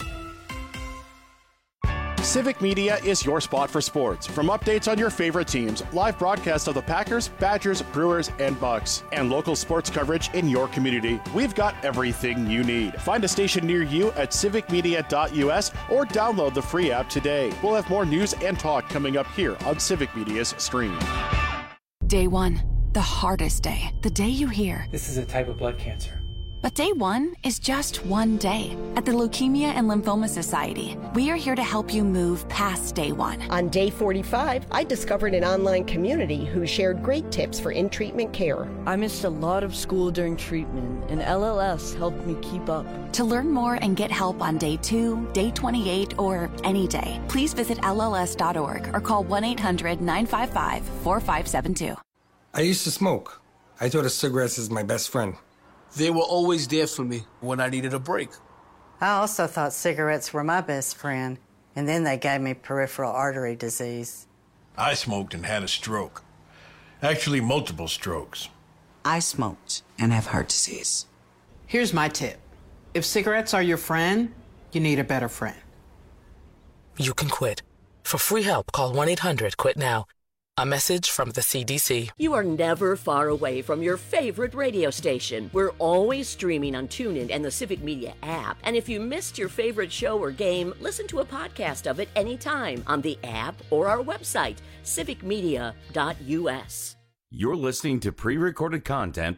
Civic Media is your spot for sports. From updates on your favorite teams, live broadcasts of the Packers, Badgers, Brewers, and Bucks, and local sports coverage in your community, we've got everything you need. Find a station near you at civic media dot u s or download the free app today. We'll have more news and talk coming up here on Civic Media's stream. Day one, the hardest day. The day you hear, this is a type of blood cancer. But day one is just one day. At the Leukemia and Lymphoma Society, we are here to help you move past day one. On day forty-five, I discovered an online community who shared great tips for in-treatment care. I missed a lot of school during treatment, and L L S helped me keep up. To learn more and get help on day two, day twenty-eight, or any day, please visit L L S dot org or call one eight hundred nine five five four five seven two. I used to smoke. I thought of cigarettes as my best friend. They were always there for me when I needed a break. I also thought cigarettes were my best friend, and then they gave me peripheral artery disease. I smoked and had a stroke. Actually, multiple strokes. I smoked and have heart disease. Here's my tip. If cigarettes are your friend, you need a better friend. You can quit. For free help, call one eight hundred quit now. A message from the C D C. You are never far away from your favorite radio station. We're always streaming on TuneIn and the Civic Media app. And if you missed your favorite show or game, listen to a podcast of it anytime on the app or our website, civic media dot u s. You're listening to pre-recorded content.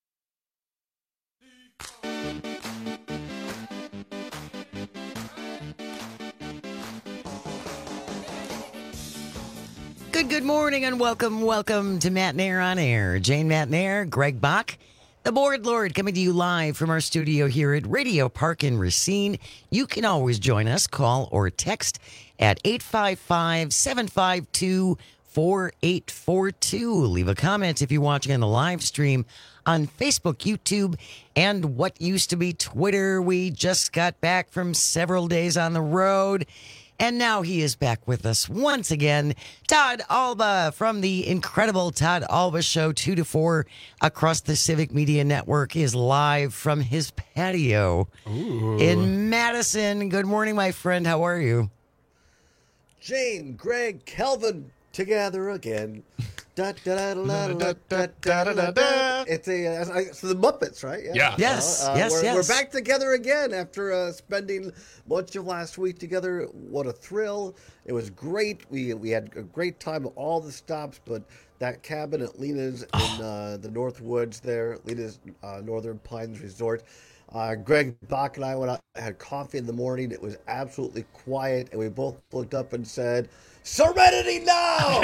Good, good morning and welcome, welcome to Matt Nair on Air. Jane Matt Nair, Greg Bach, the Board Lord, coming to you live from our studio here at Radio Park in Racine. You can always join us, call or text at eight five five, seven five two, four eight four two. Leave a comment if you're watching on the live stream on Facebook, YouTube, and what used to be Twitter. We just got back from several days on the road, and now he is back with us once again. Todd Alba from the incredible Todd Alba Show, two to four across the Civic Media Network, is live from his patio Ooh. in Madison. Good morning, my friend. How are you? Jane, Greg, Kelvin, together again. Da, da, da, da, da, da, da, da, da. It's a uh, it's the Muppets, right? Yeah. yeah. Yes. Uh, yes. We're, yes. we're back together again after uh, spending much of last week together. What a thrill! It was great. We we had a great time at all the stops, but that cabin at Lena's in uh, the North Woods there, Lena's uh, Northern Pines Resort. Uh, Greg Bach and I went out, had coffee in the morning. It was absolutely quiet, and we both looked up and said, "Serenity now!"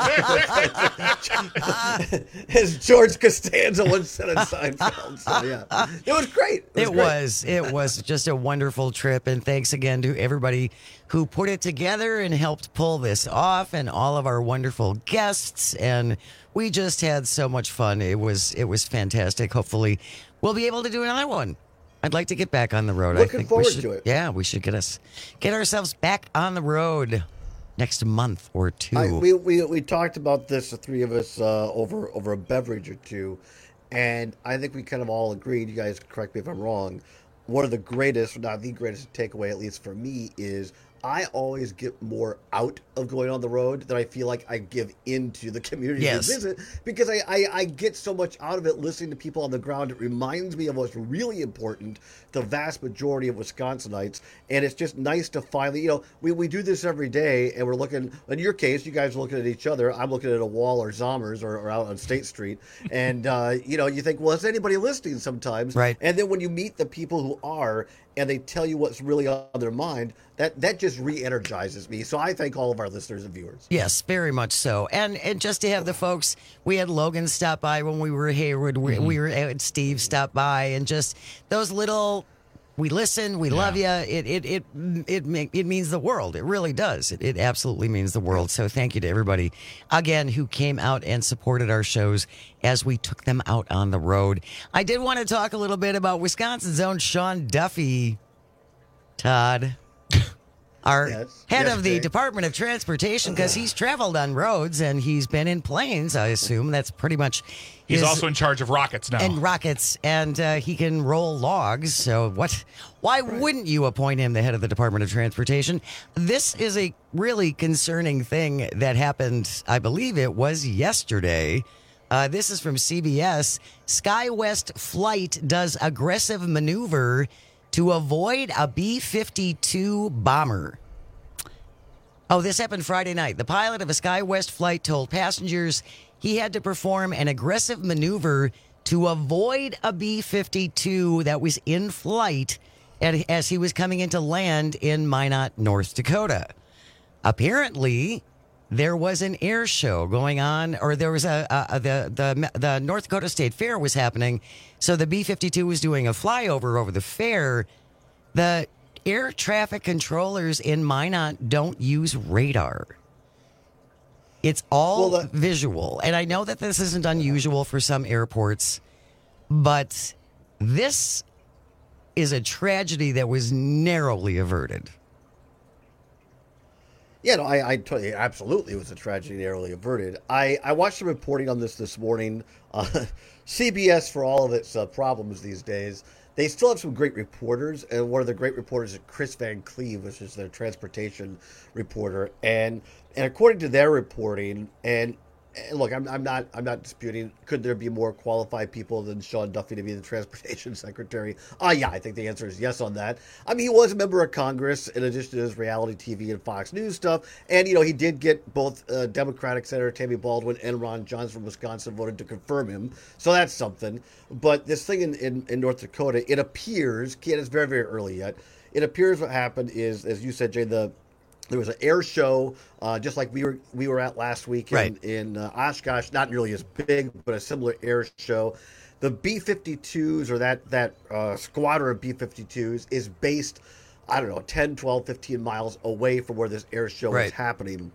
As George Costanza once said in Seinfeld. So, yeah, it was great. It was. It great. was, it was just a wonderful trip, and thanks again to everybody who put it together and helped pull this off, and all of our wonderful guests. And we just had so much fun. It was, it was fantastic. Hopefully, we'll be able to do another one. I'd like to get back on the road. Looking I think forward we should, to it. Yeah, we should get us get ourselves back on the road next month or two. I, we, we we talked about this, the three of us, uh, over over a beverage or two, and I think we kind of all agreed. You guys correct me if I'm wrong. One of the greatest, not the greatest takeaway, at least for me, is I always get more out of going on the road than I feel like I give into the community Yes. to visit, because I, I, I get so much out of it listening to people on the ground. It reminds me of what's really important, the vast majority of Wisconsinites, and it's just nice to finally, you know, we, we do this every day, and we're looking, in your case, you guys are looking at each other, I'm looking at a wall or Zommers or, or out on State Street, and, uh, you know, you think, well, is anybody listening sometimes? Right. And then when you meet the people who are, and they tell you what's really on their mind, that, that just re-energizes me. So I thank all of our listeners and viewers. Yes, very much so. And and just to have the folks, we had Logan stop by when we were at Hayward. We, Mm-hmm. we were had Steve stop by, and just those little, we listen, we love you. It it it it make, it means the world. It really does. It, it absolutely means the world. So thank you to everybody again who came out and supported our shows as we took them out on the road. I did want to talk a little bit about Wisconsin's own Sean Duffy, Todd. Our Yes. head Yes, of the Jay. Department of Transportation, because he's traveled on roads and he's been in planes, I assume. That's pretty much He's his- also in charge of rockets now. and rockets, and uh, he can roll logs. So what? Why wouldn't you appoint him the head of the Department of Transportation? This is a really concerning thing that happened. I believe it was yesterday. Uh, this is from C B S. SkyWest flight does aggressive maneuver to avoid a B fifty-two bomber. Oh, this happened Friday night. The pilot of a SkyWest flight told passengers he had to perform an aggressive maneuver to avoid a B fifty-two that was in flight at- as he was coming into land in Minot, North Dakota. Apparently, there was an air show going on, or there was a, a, a the, the the North Dakota State Fair was happening, so the B fifty-two was doing a flyover over the fair. The air traffic controllers in Minot don't use radar. It's all Well, that- visual, and I know that this isn't unusual for some airports, but this is a tragedy that was narrowly averted. Yeah, no, I, I tell you, absolutely, it was a tragedy narrowly averted. I, I watched the reporting on this this morning. Uh, C B S, for all of its uh, problems these days, they still have some great reporters, and one of the great reporters is Chris Van Cleve, which is their transportation reporter. And and according to their reporting, and and look, I'm, I'm not I'm not disputing. Could there be more qualified people than Sean Duffy to be the transportation secretary? Ah, uh, yeah, I think the answer is yes on that. I mean, he was a member of Congress in addition to his reality T V and Fox News stuff, and you know he did get both uh, Democratic Senator Tammy Baldwin and Ron Johnson from Wisconsin voted to confirm him, so that's something. But this thing in, in, in North Dakota, it appears, and it's very very early yet. It appears what happened is, as you said, Jay, the there was an air show, uh, just like we were we were at last week in, right. in uh, Oshkosh. Not nearly as big, but a similar air show. The B fifty-twos, or that that uh, squadron of B fifty-twos, is based, I don't know, ten, twelve, fifteen miles away from where this air show right. is happening.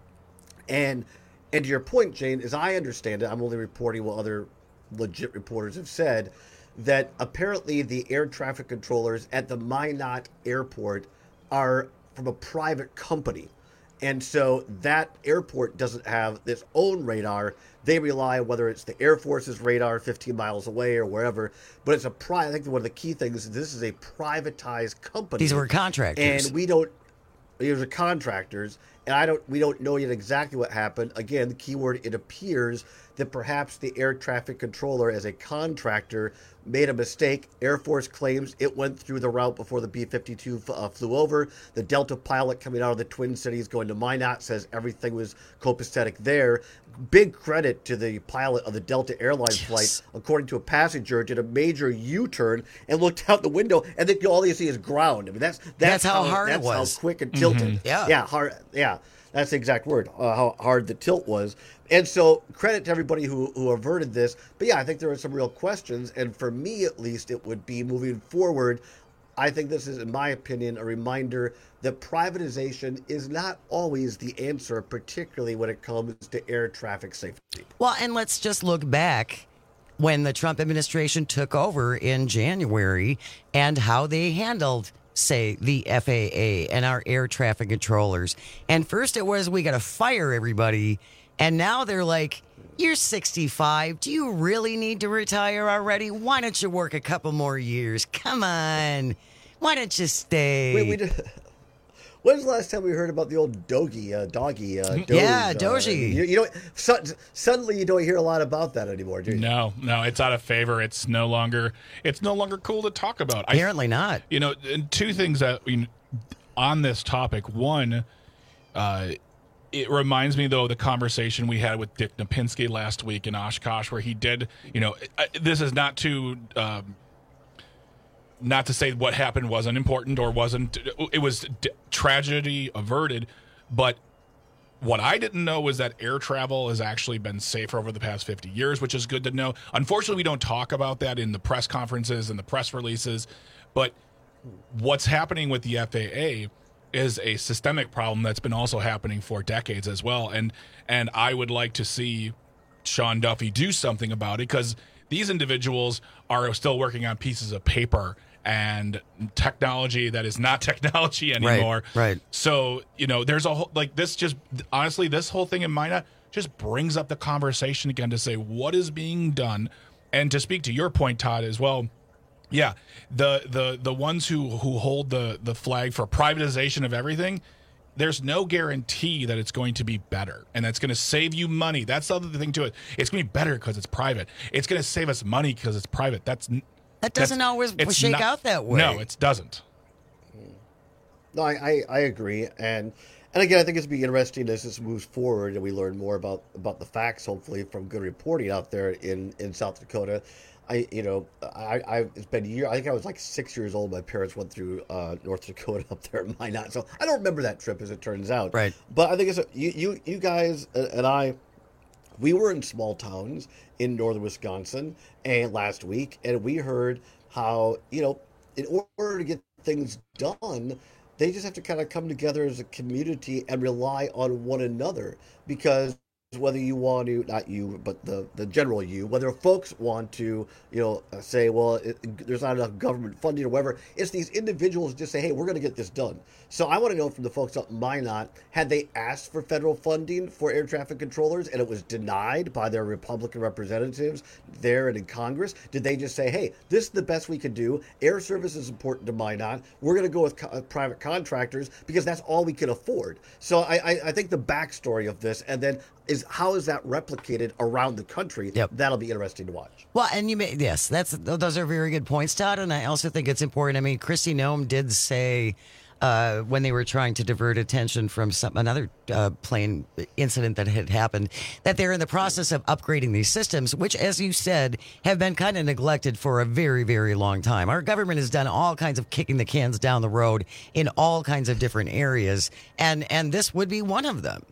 And and to your point, Jane, as I understand it, I'm only reporting what other legit reporters have said, that apparently the air traffic controllers at the Minot Airport are from a private company. And so that airport doesn't have its own radar. They rely on whether it's the Air Force's radar fifteen miles away or wherever. But it's a pri- I think one of the key things is this is a privatized company. These were contractors. And we don't, these are contractors. And I don't, we don't know yet exactly what happened. Again, the key word, it appears that perhaps the air traffic controller as a contractor made a mistake. Air Force claims it went through the route before the B fifty-two uh, flew over. The Delta pilot coming out of the Twin Cities going to Minot says everything was copacetic there. Big credit to the pilot of the Delta Airlines yes. flight. According to a passenger, did a major U-turn and looked out the window, and then all you see is ground. I mean, that's that's, that's how, how hard that's it was. How quick and tilted. Mm-hmm. Yeah, yeah, hard. Yeah, that's the exact word. Uh, how hard the tilt was. And so credit to everybody who, who averted this. But yeah, I think there are some real questions. And for me, at least, it would be moving forward. I think this is, in my opinion, a reminder that privatization is not always the answer, particularly when it comes to air traffic safety. Well, and let's just look back when the Trump administration took over in January and how they handled, say, the F A A and our air traffic controllers. And first it was, we got to fire everybody. And now they're like, you're sixty-five. Do you really need to retire already? Why don't you work a couple more years? Come on. Why don't you stay? Wait, we did, when's the last time we heard about the old doggy, uh, doggy? Uh, Doge, yeah, Doge. Uh, you, you know, so, suddenly you don't hear a lot about that anymore, do you? No, no, it's out of favor. It's no longer, it's no longer cool to talk about. Apparently I, not. You know, and two things that you know, on this topic. One, uh, it reminds me, though, of the conversation we had with Dick Napinski last week in Oshkosh, where he did, you know, this is not to, um, not to say what happened wasn't important or wasn't, it was d- tragedy averted, but what I didn't know was that air travel has actually been safer over the past fifty years, which is good to know. Unfortunately, we don't talk about that in the press conferences and the press releases, but what's happening with the F A A is a systemic problem that's been also happening for decades as well. And and I would like to see Sean Duffy do something about it, because these individuals are still working on pieces of paper and technology that is not technology anymore. Right, right. So, you know, there's a whole, like this just, honestly, this whole thing in Minot just brings up the conversation again to say what is being done. And to speak to your point, Todd, as well, yeah, the the the ones who, who hold the, the flag for privatization of everything, there's no guarantee that it's going to be better and that's going to save you money. That's the other thing to it. It's going to be better because it's private. It's going to save us money because it's private. That's that doesn't that's, always shake not, out that way. No, it doesn't. No, I, I, I agree, and and again, I think it's be interesting as this moves forward and we learn more about about the facts, hopefully from good reporting out there in, in South Dakota. I, you know, I, I, it's been a year. I think I was like six years old. My parents went through uh, North Dakota up there in Minot, so I don't remember that trip, as it turns out. Right. But I think it's a, you, you, you guys and I, we were in small towns in northern Wisconsin, and last week, and we heard how, you know, in order to get things done, they just have to kind of come together as a community and rely on one another, because whether you want to, not you, but the, the general you, whether folks want to, you know, say, well, it, there's not enough government funding or whatever, it's these individuals just say, hey, we're going to get this done. So I want to know from the folks up in Minot, had they asked for federal funding for air traffic controllers and it was denied by their Republican representatives there and in Congress? Did they just say, hey, this is the best we could do. Air service is important to Minot. We're going to go with co- private contractors because that's all we can afford. So I, I, I think the backstory of this, and then is is how is that replicated around the country? Yep. That'll be interesting to watch. Well, and you may, yes, that's those are very good points, Todd. And I also think it's important. I mean, Kristi Noem did say uh, when they were trying to divert attention from some another uh, plane incident that had happened, that they're in the process of upgrading these systems, which, as you said, have been kind of neglected for a very, very long time. Our government has done all kinds of kicking the cans down the road in all kinds of different areas, and and this would be one of them.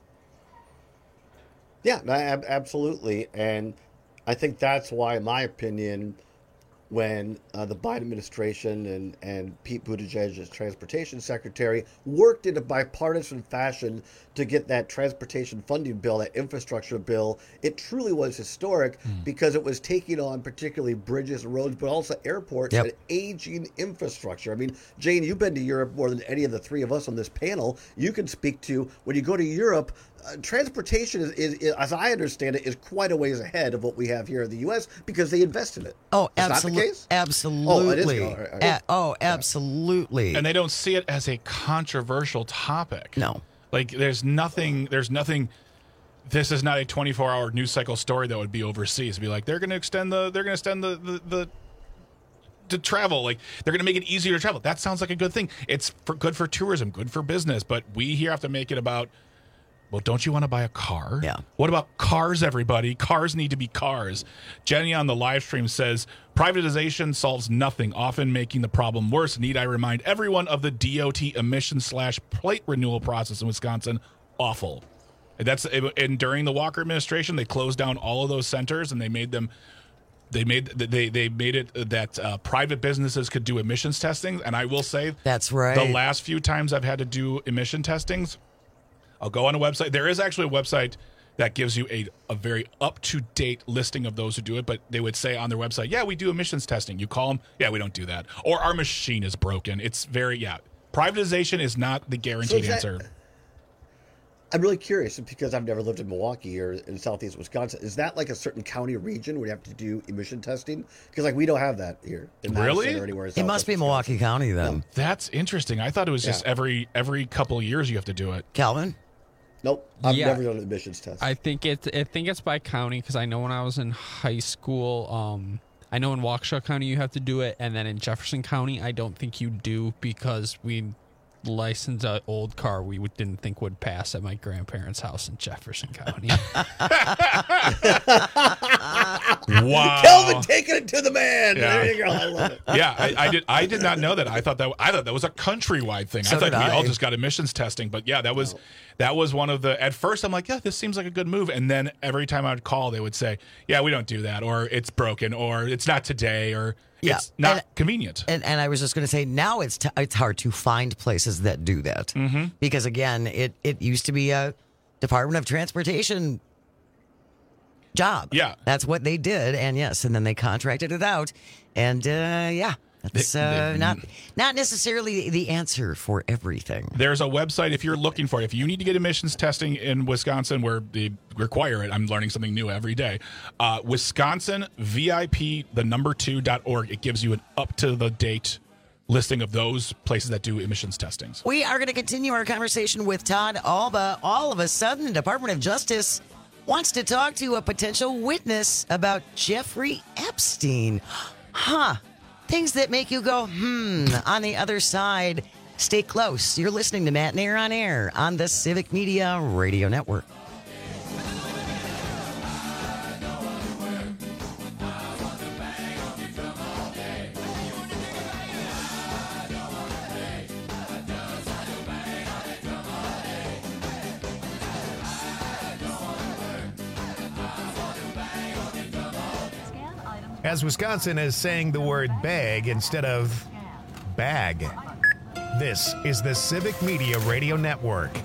Yeah, no, ab- absolutely. And I think that's why, in my opinion, when uh, the Biden administration and, and Pete Buttigieg as transportation secretary worked in a bipartisan fashion to get that transportation funding bill, that infrastructure bill, it truly was historic mm. because it was taking on particularly bridges and roads, but also airports yep. and aging infrastructure. I mean, Jane, you've been to Europe more than any of the three of us on this panel. You can speak to when you go to Europe, Uh, transportation is, is, is, as I understand it, is quite a ways ahead of what we have here in the U S because they invest in it. Oh, absolutely, absolutely. Oh, it is. Oh, right, right. A- oh, absolutely. And they don't see it as a controversial topic. No, like there's nothing. There's nothing. This is not a twenty-four hour news cycle story that would be overseas. It'd be like they're going to extend the. They're going to extend the the. the to travel, like they're going to make it easier to travel. That sounds like a good thing. It's for, good for tourism, good for business. But we here have to make it about. Well, don't you want to buy a car? Yeah. What about cars, everybody? Cars need to be cars. Jenny on the live stream says, privatization solves nothing, often making the problem worse. Need I remind everyone of the D O T emission slash plate renewal process in Wisconsin? Awful. And that's and during the Walker administration, they closed down all of those centers and they made them They made they they made it that uh, private businesses could do emissions testing. And I will say that's right. The last few times I've had to do emission testings, I'll go on a website. There is actually a website that gives you a, a very up-to-date listing of those who do it, but they would say on their website, yeah, we do emissions testing. You call them, yeah, we don't do that. Or our machine is broken. It's very, yeah. Privatization is not the guaranteed so that, answer. I'm really curious because I've never lived in Milwaukee or in southeast Wisconsin. Is that like a certain county or region where you have to do emission testing? Because like we don't have that here. In really? Or anywhere in it must be Wisconsin. Milwaukee County then. No. That's interesting. I thought it was just yeah. every every couple of years you have to do it. Calvin? Nope, I've yeah. never done an emissions test. I think it's I think it's by county because I know when I was in high school, um, I know in Waukesha County you have to do it, and then in Jefferson County I don't think you do because we licensed an old car we didn't think would pass at my grandparents' house in Jefferson County. Wow, Kelvin taking it to the man. Yeah. There you go. I love it. Yeah, I, I did. I did not know that. I thought that. I thought that was a countrywide thing. So I thought did we I. all just got emissions testing. But yeah, that was No. that was one of the. At first, I'm like, yeah, this seems like a good move. And then every time I'd call, they would say, yeah, we don't do that, or it's broken, or it's not today, or Yeah. it's not And- convenient. And and I was just going to say, now it's t- it's hard to find places that do that Mm-hmm. because again, it it used to be a Department of Transportation job. Yeah. That's what they did, and yes, and then they contracted it out, and uh, yeah, that's They- uh, they- not not necessarily the answer for everything. There's a website if you're looking for it. If you need to get emissions testing in Wisconsin, where they require it, I'm learning something new every day. Uh, Wisconsin V I P the number two dot org. It gives you an up to the date listing of those places that do emissions testings. We are going to continue our conversation with Todd Alba. All of a sudden, the Department of Justice wants to talk to a potential witness about Jeffrey Epstein. Huh. Things that make you go, hmm. On the other side, stay close. You're listening to Matt Nair on Air on the Civic Media Radio Network. As Wisconsin is saying the word bag instead of bag. This is the Civic Media Radio Network.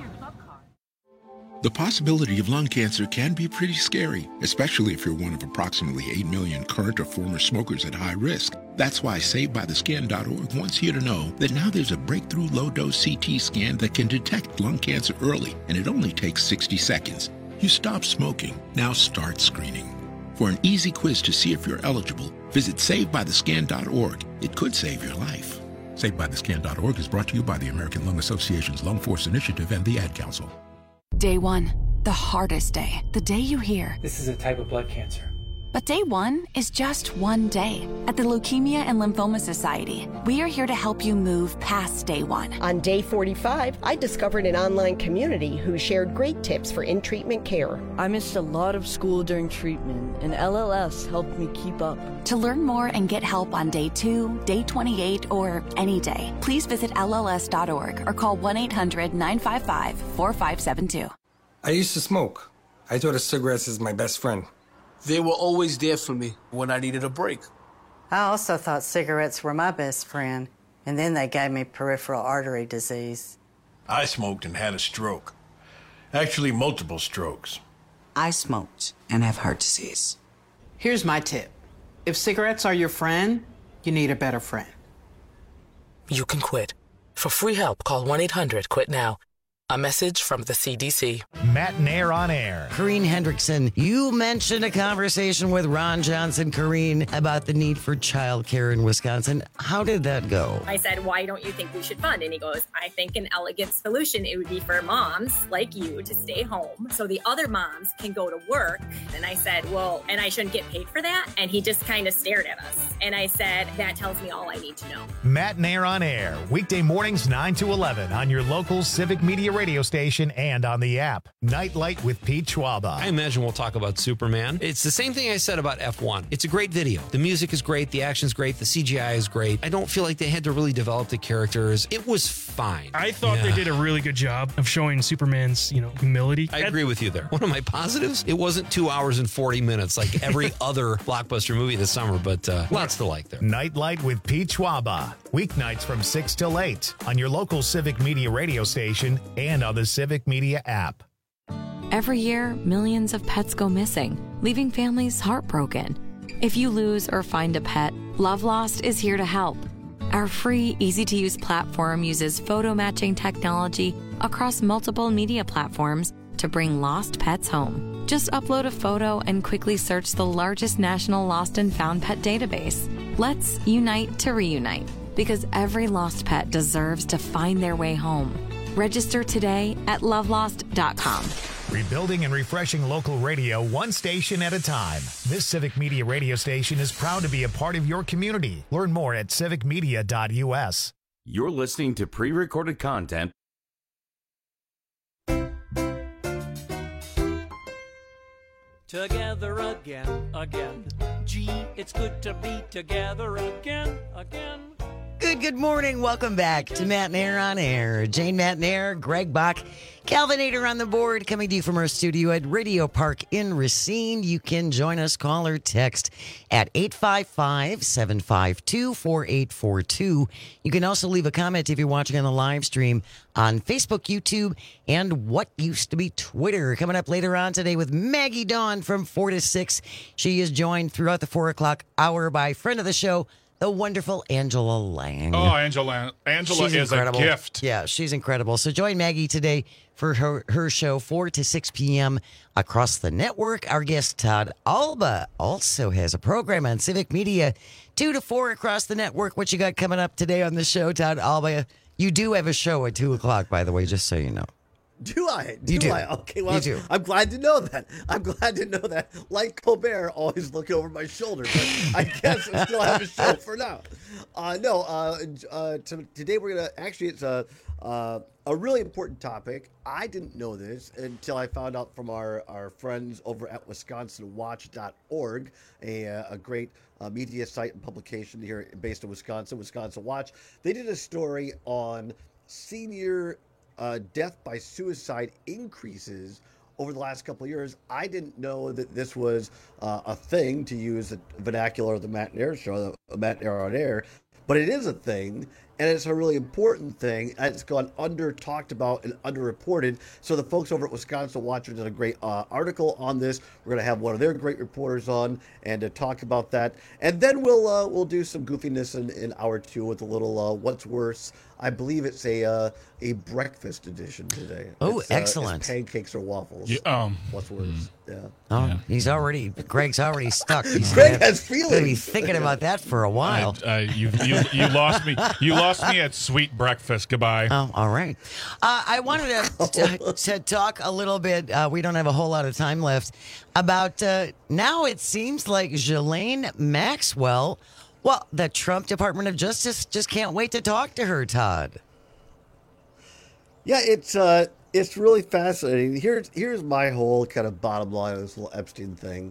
The possibility of lung cancer can be pretty scary, especially if you're one of approximately eight million current or former smokers at high risk. That's why Saved By The Scan dot org wants you to know that now there's a breakthrough low-dose C T scan that can detect lung cancer early, and it only takes sixty seconds. You stop smoking, now start screening. For an easy quiz to see if you're eligible, visit Saved By The Scan dot org. It could save your life. Saved By The Scan dot org is brought to you by the American Lung Association's Lung Force Initiative and the Ad Council. Day one. The hardest day, the day you hear, "This is a type of blood cancer." but day one is just one day. At the Leukemia and Lymphoma Society, we are here to help you move past day one. On day forty-five, I discovered an online community who shared great tips for in-treatment care. I missed a lot of school during treatment, and L L S helped me keep up. To learn more and get help on day two, day twenty-eight, or any day, please visit L L S dot org or call one eight hundred nine five five four five seven two. I used to smoke. I thought of cigarettes as my best friend. They were always there for me when I needed a break. I also thought cigarettes were my best friend, and then they gave me peripheral artery disease. I smoked and had a stroke. Actually, multiple strokes. I smoked and have heart disease. Here's my tip. If cigarettes are your friend, you need a better friend. You can quit. For free help, call one eight hundred quit now. A message from the C D C. Matt Nair on air. Corrine Hendrickson, you mentioned a conversation with Ron Johnson, Corrine, about the need for childcare in Wisconsin. How did that go? I said, why don't you think we should fund? And he goes, I think an elegant solution, it would be for moms like you to stay home so the other moms can go to work. And I said, well, and I shouldn't get paid for that? And he just kind of stared at us. And I said, that tells me all I need to know. Matt Nair on air. Weekday mornings nine to eleven on your local Civic Media radio station and on the app. Nightlight with Pete Schwaba. I imagine we'll talk about Superman. It's the same thing I said about F one. It's a great video. The music is great. The action's great. The C G I is great. I don't feel like they had to really develop the characters. It was fine. I thought yeah. they did a really good job of showing Superman's, you know, humility. I agree with you there. One of my positives, it wasn't two hours and forty minutes like every other blockbuster movie this summer, but uh, lots to like there. Nightlight with Pete Schwaba. Weeknights from six till eight on your local Civic Media radio station and on the Civic Media app. Every year, millions of pets go missing, leaving families heartbroken. If you lose or find a pet, Love Lost is here to help. Our free, easy-to-use platform uses photo matching technology across multiple media platforms to bring lost pets home. Just upload a photo and quickly search the largest national lost and found pet database. Let's unite to reunite, because every lost pet deserves to find their way home. Register today at love lost dot com. Rebuilding and refreshing local radio one station at a time. This Civic Media radio station is proud to be a part of your community. Learn more at civic media dot u s. You're listening to pre-recorded content. Together again, again. Gee, it's good to be together again, again. Good, good morning. Welcome back to Matt Nair on air. Jane Matt Nair, Greg Bach, Calvinator on the board, coming to you from our studio at Radio Park in Racine. You can join us, call or text at eight five five, seven five two, four eight four two. You can also leave a comment if you're watching on the live stream on Facebook, YouTube, and what used to be Twitter. Coming up later on today with Maggie Dawn from four to six. She is joined throughout the four o'clock hour by friend of the show, the wonderful Angela Lang. Oh, Angela, Angela She's is incredible. a gift. Yeah, she's incredible. So join Maggie today for her, her show, four to six p.m. across the network. Our guest, Todd Alba, also has a program on Civic Media, two to four across the network. What you got coming up today on the show, Todd Alba? You do have a show at two o'clock, by the way, just so you know. Do I? Do, You do. I? Okay, well, You do. I'm glad to know that. I'm glad to know that. Like Colbert, always looking over my shoulder. But I guess I still have a show for now. Uh, no, uh, uh, to, today we're going to, actually, it's a, uh, a really important topic. I didn't know this until I found out from our, our friends over at wisconsin watch dot org, a, a great uh, media site and publication here based in Wisconsin, Wisconsin Watch. They did a story on senior Uh, death by suicide increases over the last couple of years. I didn't know that this was uh, a thing, to use the vernacular of the Matt Nair show, the Matt Nair on air, but it is a thing, and it's a really important thing, and it's gone under talked about and underreported. So the folks over at Wisconsin Watcher did a great uh, article on this. We're going to have one of their great reporters on and to talk about that, and then we'll uh, we'll do some goofiness in, in hour two with a little uh, what's worse. I believe it's a uh, a breakfast edition today. Oh, It's, uh, excellent. it's pancakes or waffles. Yeah, um, What's worse? mm. Yeah. Oh, Yeah. he's already, Greg's already stuck. He's Greg gonna, has gonna be feelings. thinking about that for a while. I, I, you, you, you lost me. You lost me at sweet breakfast. Goodbye. Oh, all right. Uh, I wanted to, to, to talk a little bit. Uh, we don't have a whole lot of time left. About uh, now, it seems like Ghislaine Maxwell. Well, the Trump Department of Justice just can't wait to talk to her, Todd. Yeah, it's uh, it's really fascinating. Here's here's my whole kind of bottom line of this little Epstein thing.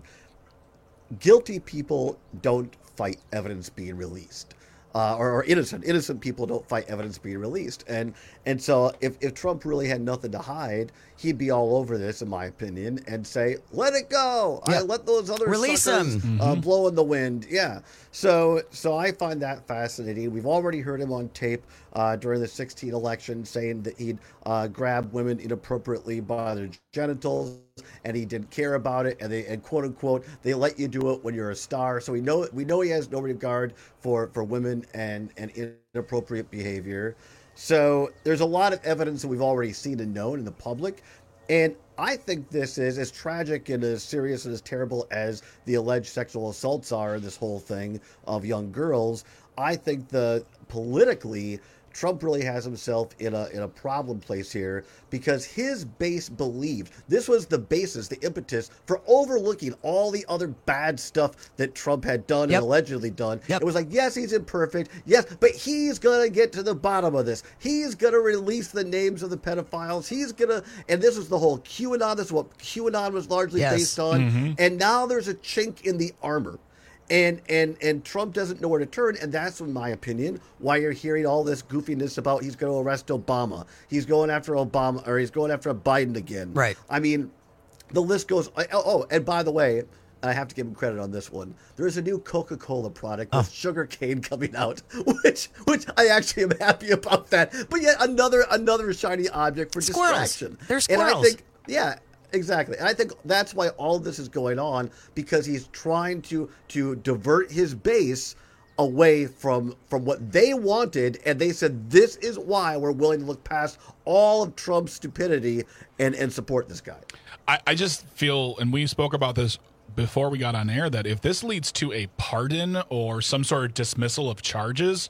Guilty people don't fight evidence being released, uh, or, or innocent innocent people don't fight evidence being released. And and so if if Trump really had nothing to hide, he'd be all over this, in my opinion, and say, "Let it go. Yeah. I let those other Release suckers them. uh, Mm-hmm. blow in the wind." Yeah. So so I find that fascinating. We've already heard him on tape uh, during the sixteen election saying that he'd uh, grab women inappropriately by their genitals, and he didn't care about it. And they and quote unquote they let you do it when you're a star. So we know we know he has no regard for for women and and inappropriate behavior. So there's a lot of evidence that we've already seen and known in the public. And I think this is as tragic and as serious and as terrible as the alleged sexual assaults are in this whole thing of young girls. I think the politically, Trump really has himself in a in a problem place here because his base believed this was the basis, the impetus for overlooking all the other bad stuff that Trump had done Yep. and allegedly done. Yep. It was like, yes, he's imperfect, yes, but he's gonna get to the bottom of this. He's gonna release the names of the pedophiles. He's gonna, and this was the whole QAnon. This is what QAnon was largely Yes. based on. Mhm. And now there's a chink in the armor. And and and Trump doesn't know where to turn, and that's, in my opinion, why you're hearing all this goofiness about he's going to arrest Obama, he's going after Obama, or he's going after Biden again. Right. I mean, the list goes. Oh, oh, and by the way, I have to give him credit on this one. There is a new Coca-Cola product with Oh. sugar cane coming out, which which I actually am happy about that. But yet another another shiny object for Squirrels. distraction. They're And I squirrels. think, yeah. Exactly. And I think that's why all of this is going on, because he's trying to to divert his base away from from what they wanted, and they said this is why we're willing to look past all of Trump's stupidity and and support this guy. I, I just feel, and we spoke about this before we got on air, that if this leads to a pardon or some sort of dismissal of charges,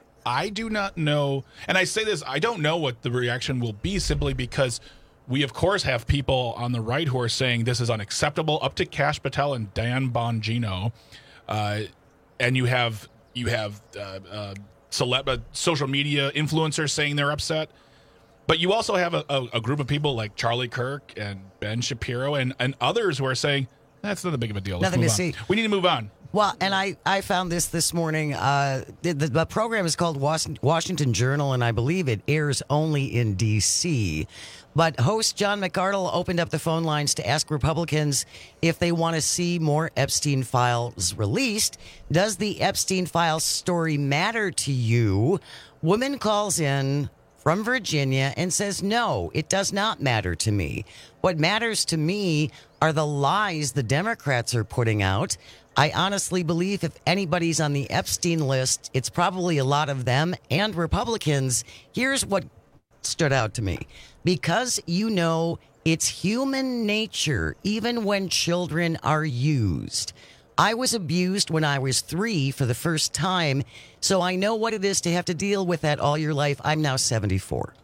I do not know. And I say this, I don't know what the reaction will be, simply because we, of course, have people on the right who are saying this is unacceptable, up to Kash Patel and Dan Bongino. Uh, and you have you have uh, uh, celeb, uh, social media influencers saying they're upset. But you also have a, a, a group of people like Charlie Kirk and Ben Shapiro and, and others who are saying, that's not that big of a deal. Let's Nothing move to on. see. We need to move on. Well, and I, I found this this morning. Uh, the, the, the program is called Was- Washington Journal, and I believe it airs only in D C But host John McArdle opened up the phone lines to ask Republicans if they want to see more Epstein files released. Does the Epstein files story matter to you? Woman calls in from Virginia and says, no, it does not matter to me. What matters to me are the lies the Democrats are putting out. I honestly believe if anybody's on the Epstein list, it's probably a lot of them and Republicans. Here's what stood out to me. Because, you know, it's human nature, even when children are used. I was abused when I was three for the first time, so I know what it is to have to deal with that all your life. I'm now seventy-four.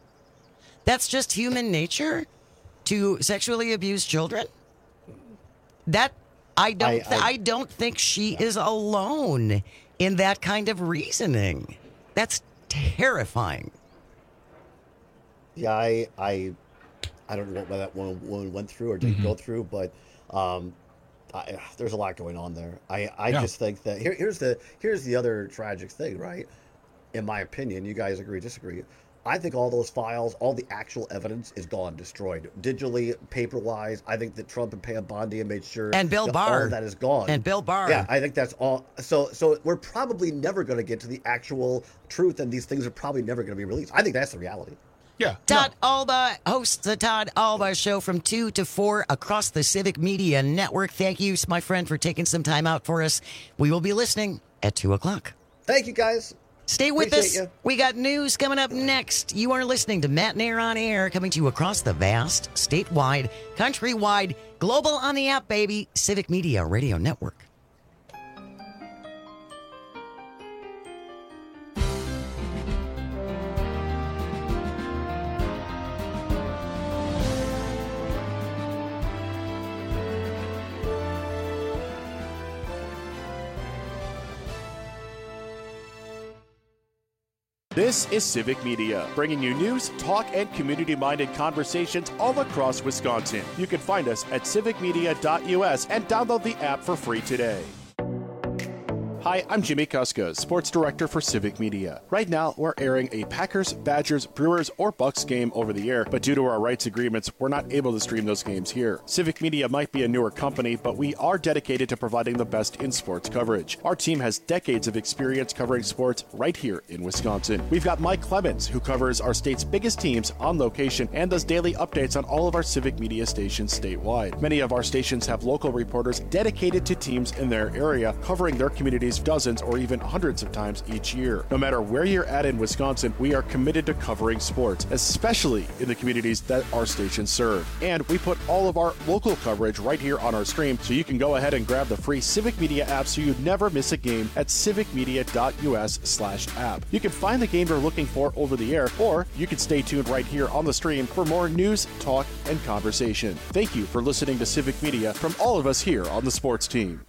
That's just human nature to sexually abuse children? That I don't. I- th- I- I don't think she is alone in that kind of reasoning. That's terrifying. Yeah, I I I don't know what that one woman went through or didn't Mm-hmm. go through, but um, I, there's a lot going on there. I, I Yeah. just think that here, here's the here's the other tragic thing, right? In my opinion, you guys agree, disagree. I think all those files, all the actual evidence is gone, destroyed, digitally, paper-wise. I think that Trump and Pam Bondi made sure And Bill that Barr. all of that is gone. And Bill Barr. Yeah, I think that's all. So, so we're probably never going to get to the actual truth, and these things are probably never going to be released. I think that's the reality. Yeah. Todd Alba hosts the Todd Alba Show from two to four across the Civic Media Network. Thank you, my friend, for taking some time out for us. We will be listening at two o'clock. Thank you, guys. Stay with Appreciate us. ya. We got news coming up next. You are listening to Matt and Air on Air, coming to you across the vast, statewide, countrywide, global on the app, baby, Civic Media Radio Network. This is Civic Media, bringing you news, talk, and community-minded conversations all across Wisconsin. You can find us at civic media dot U S and download the app for free today. Hi, I'm Jimmy Kuska, Sports Director for Civic Media. Right now, we're airing a Packers, Badgers, Brewers, or Bucks game over the air, but due to our rights agreements, we're not able to stream those games here. Civic Media might be a newer company, but we are dedicated to providing the best in sports coverage. Our team has decades of experience covering sports right here in Wisconsin. We've got Mike Clemens, who covers our state's biggest teams on location and does daily updates on all of our Civic Media stations statewide. Many of our stations have local reporters dedicated to teams in their area, covering their communities dozens or even hundreds of times each year. No matter where you're at in Wisconsin, we are committed to covering sports, especially in the communities that our stations serve. And we put all of our local coverage right here on our stream, so you can go ahead and grab the free Civic Media app so you never miss a game at civic media dot U S slash app. You can find the game you're looking for over the air, or you can stay tuned right here on the stream for more news, talk, and conversation. Thank you for listening to Civic Media from all of us here on the sports team.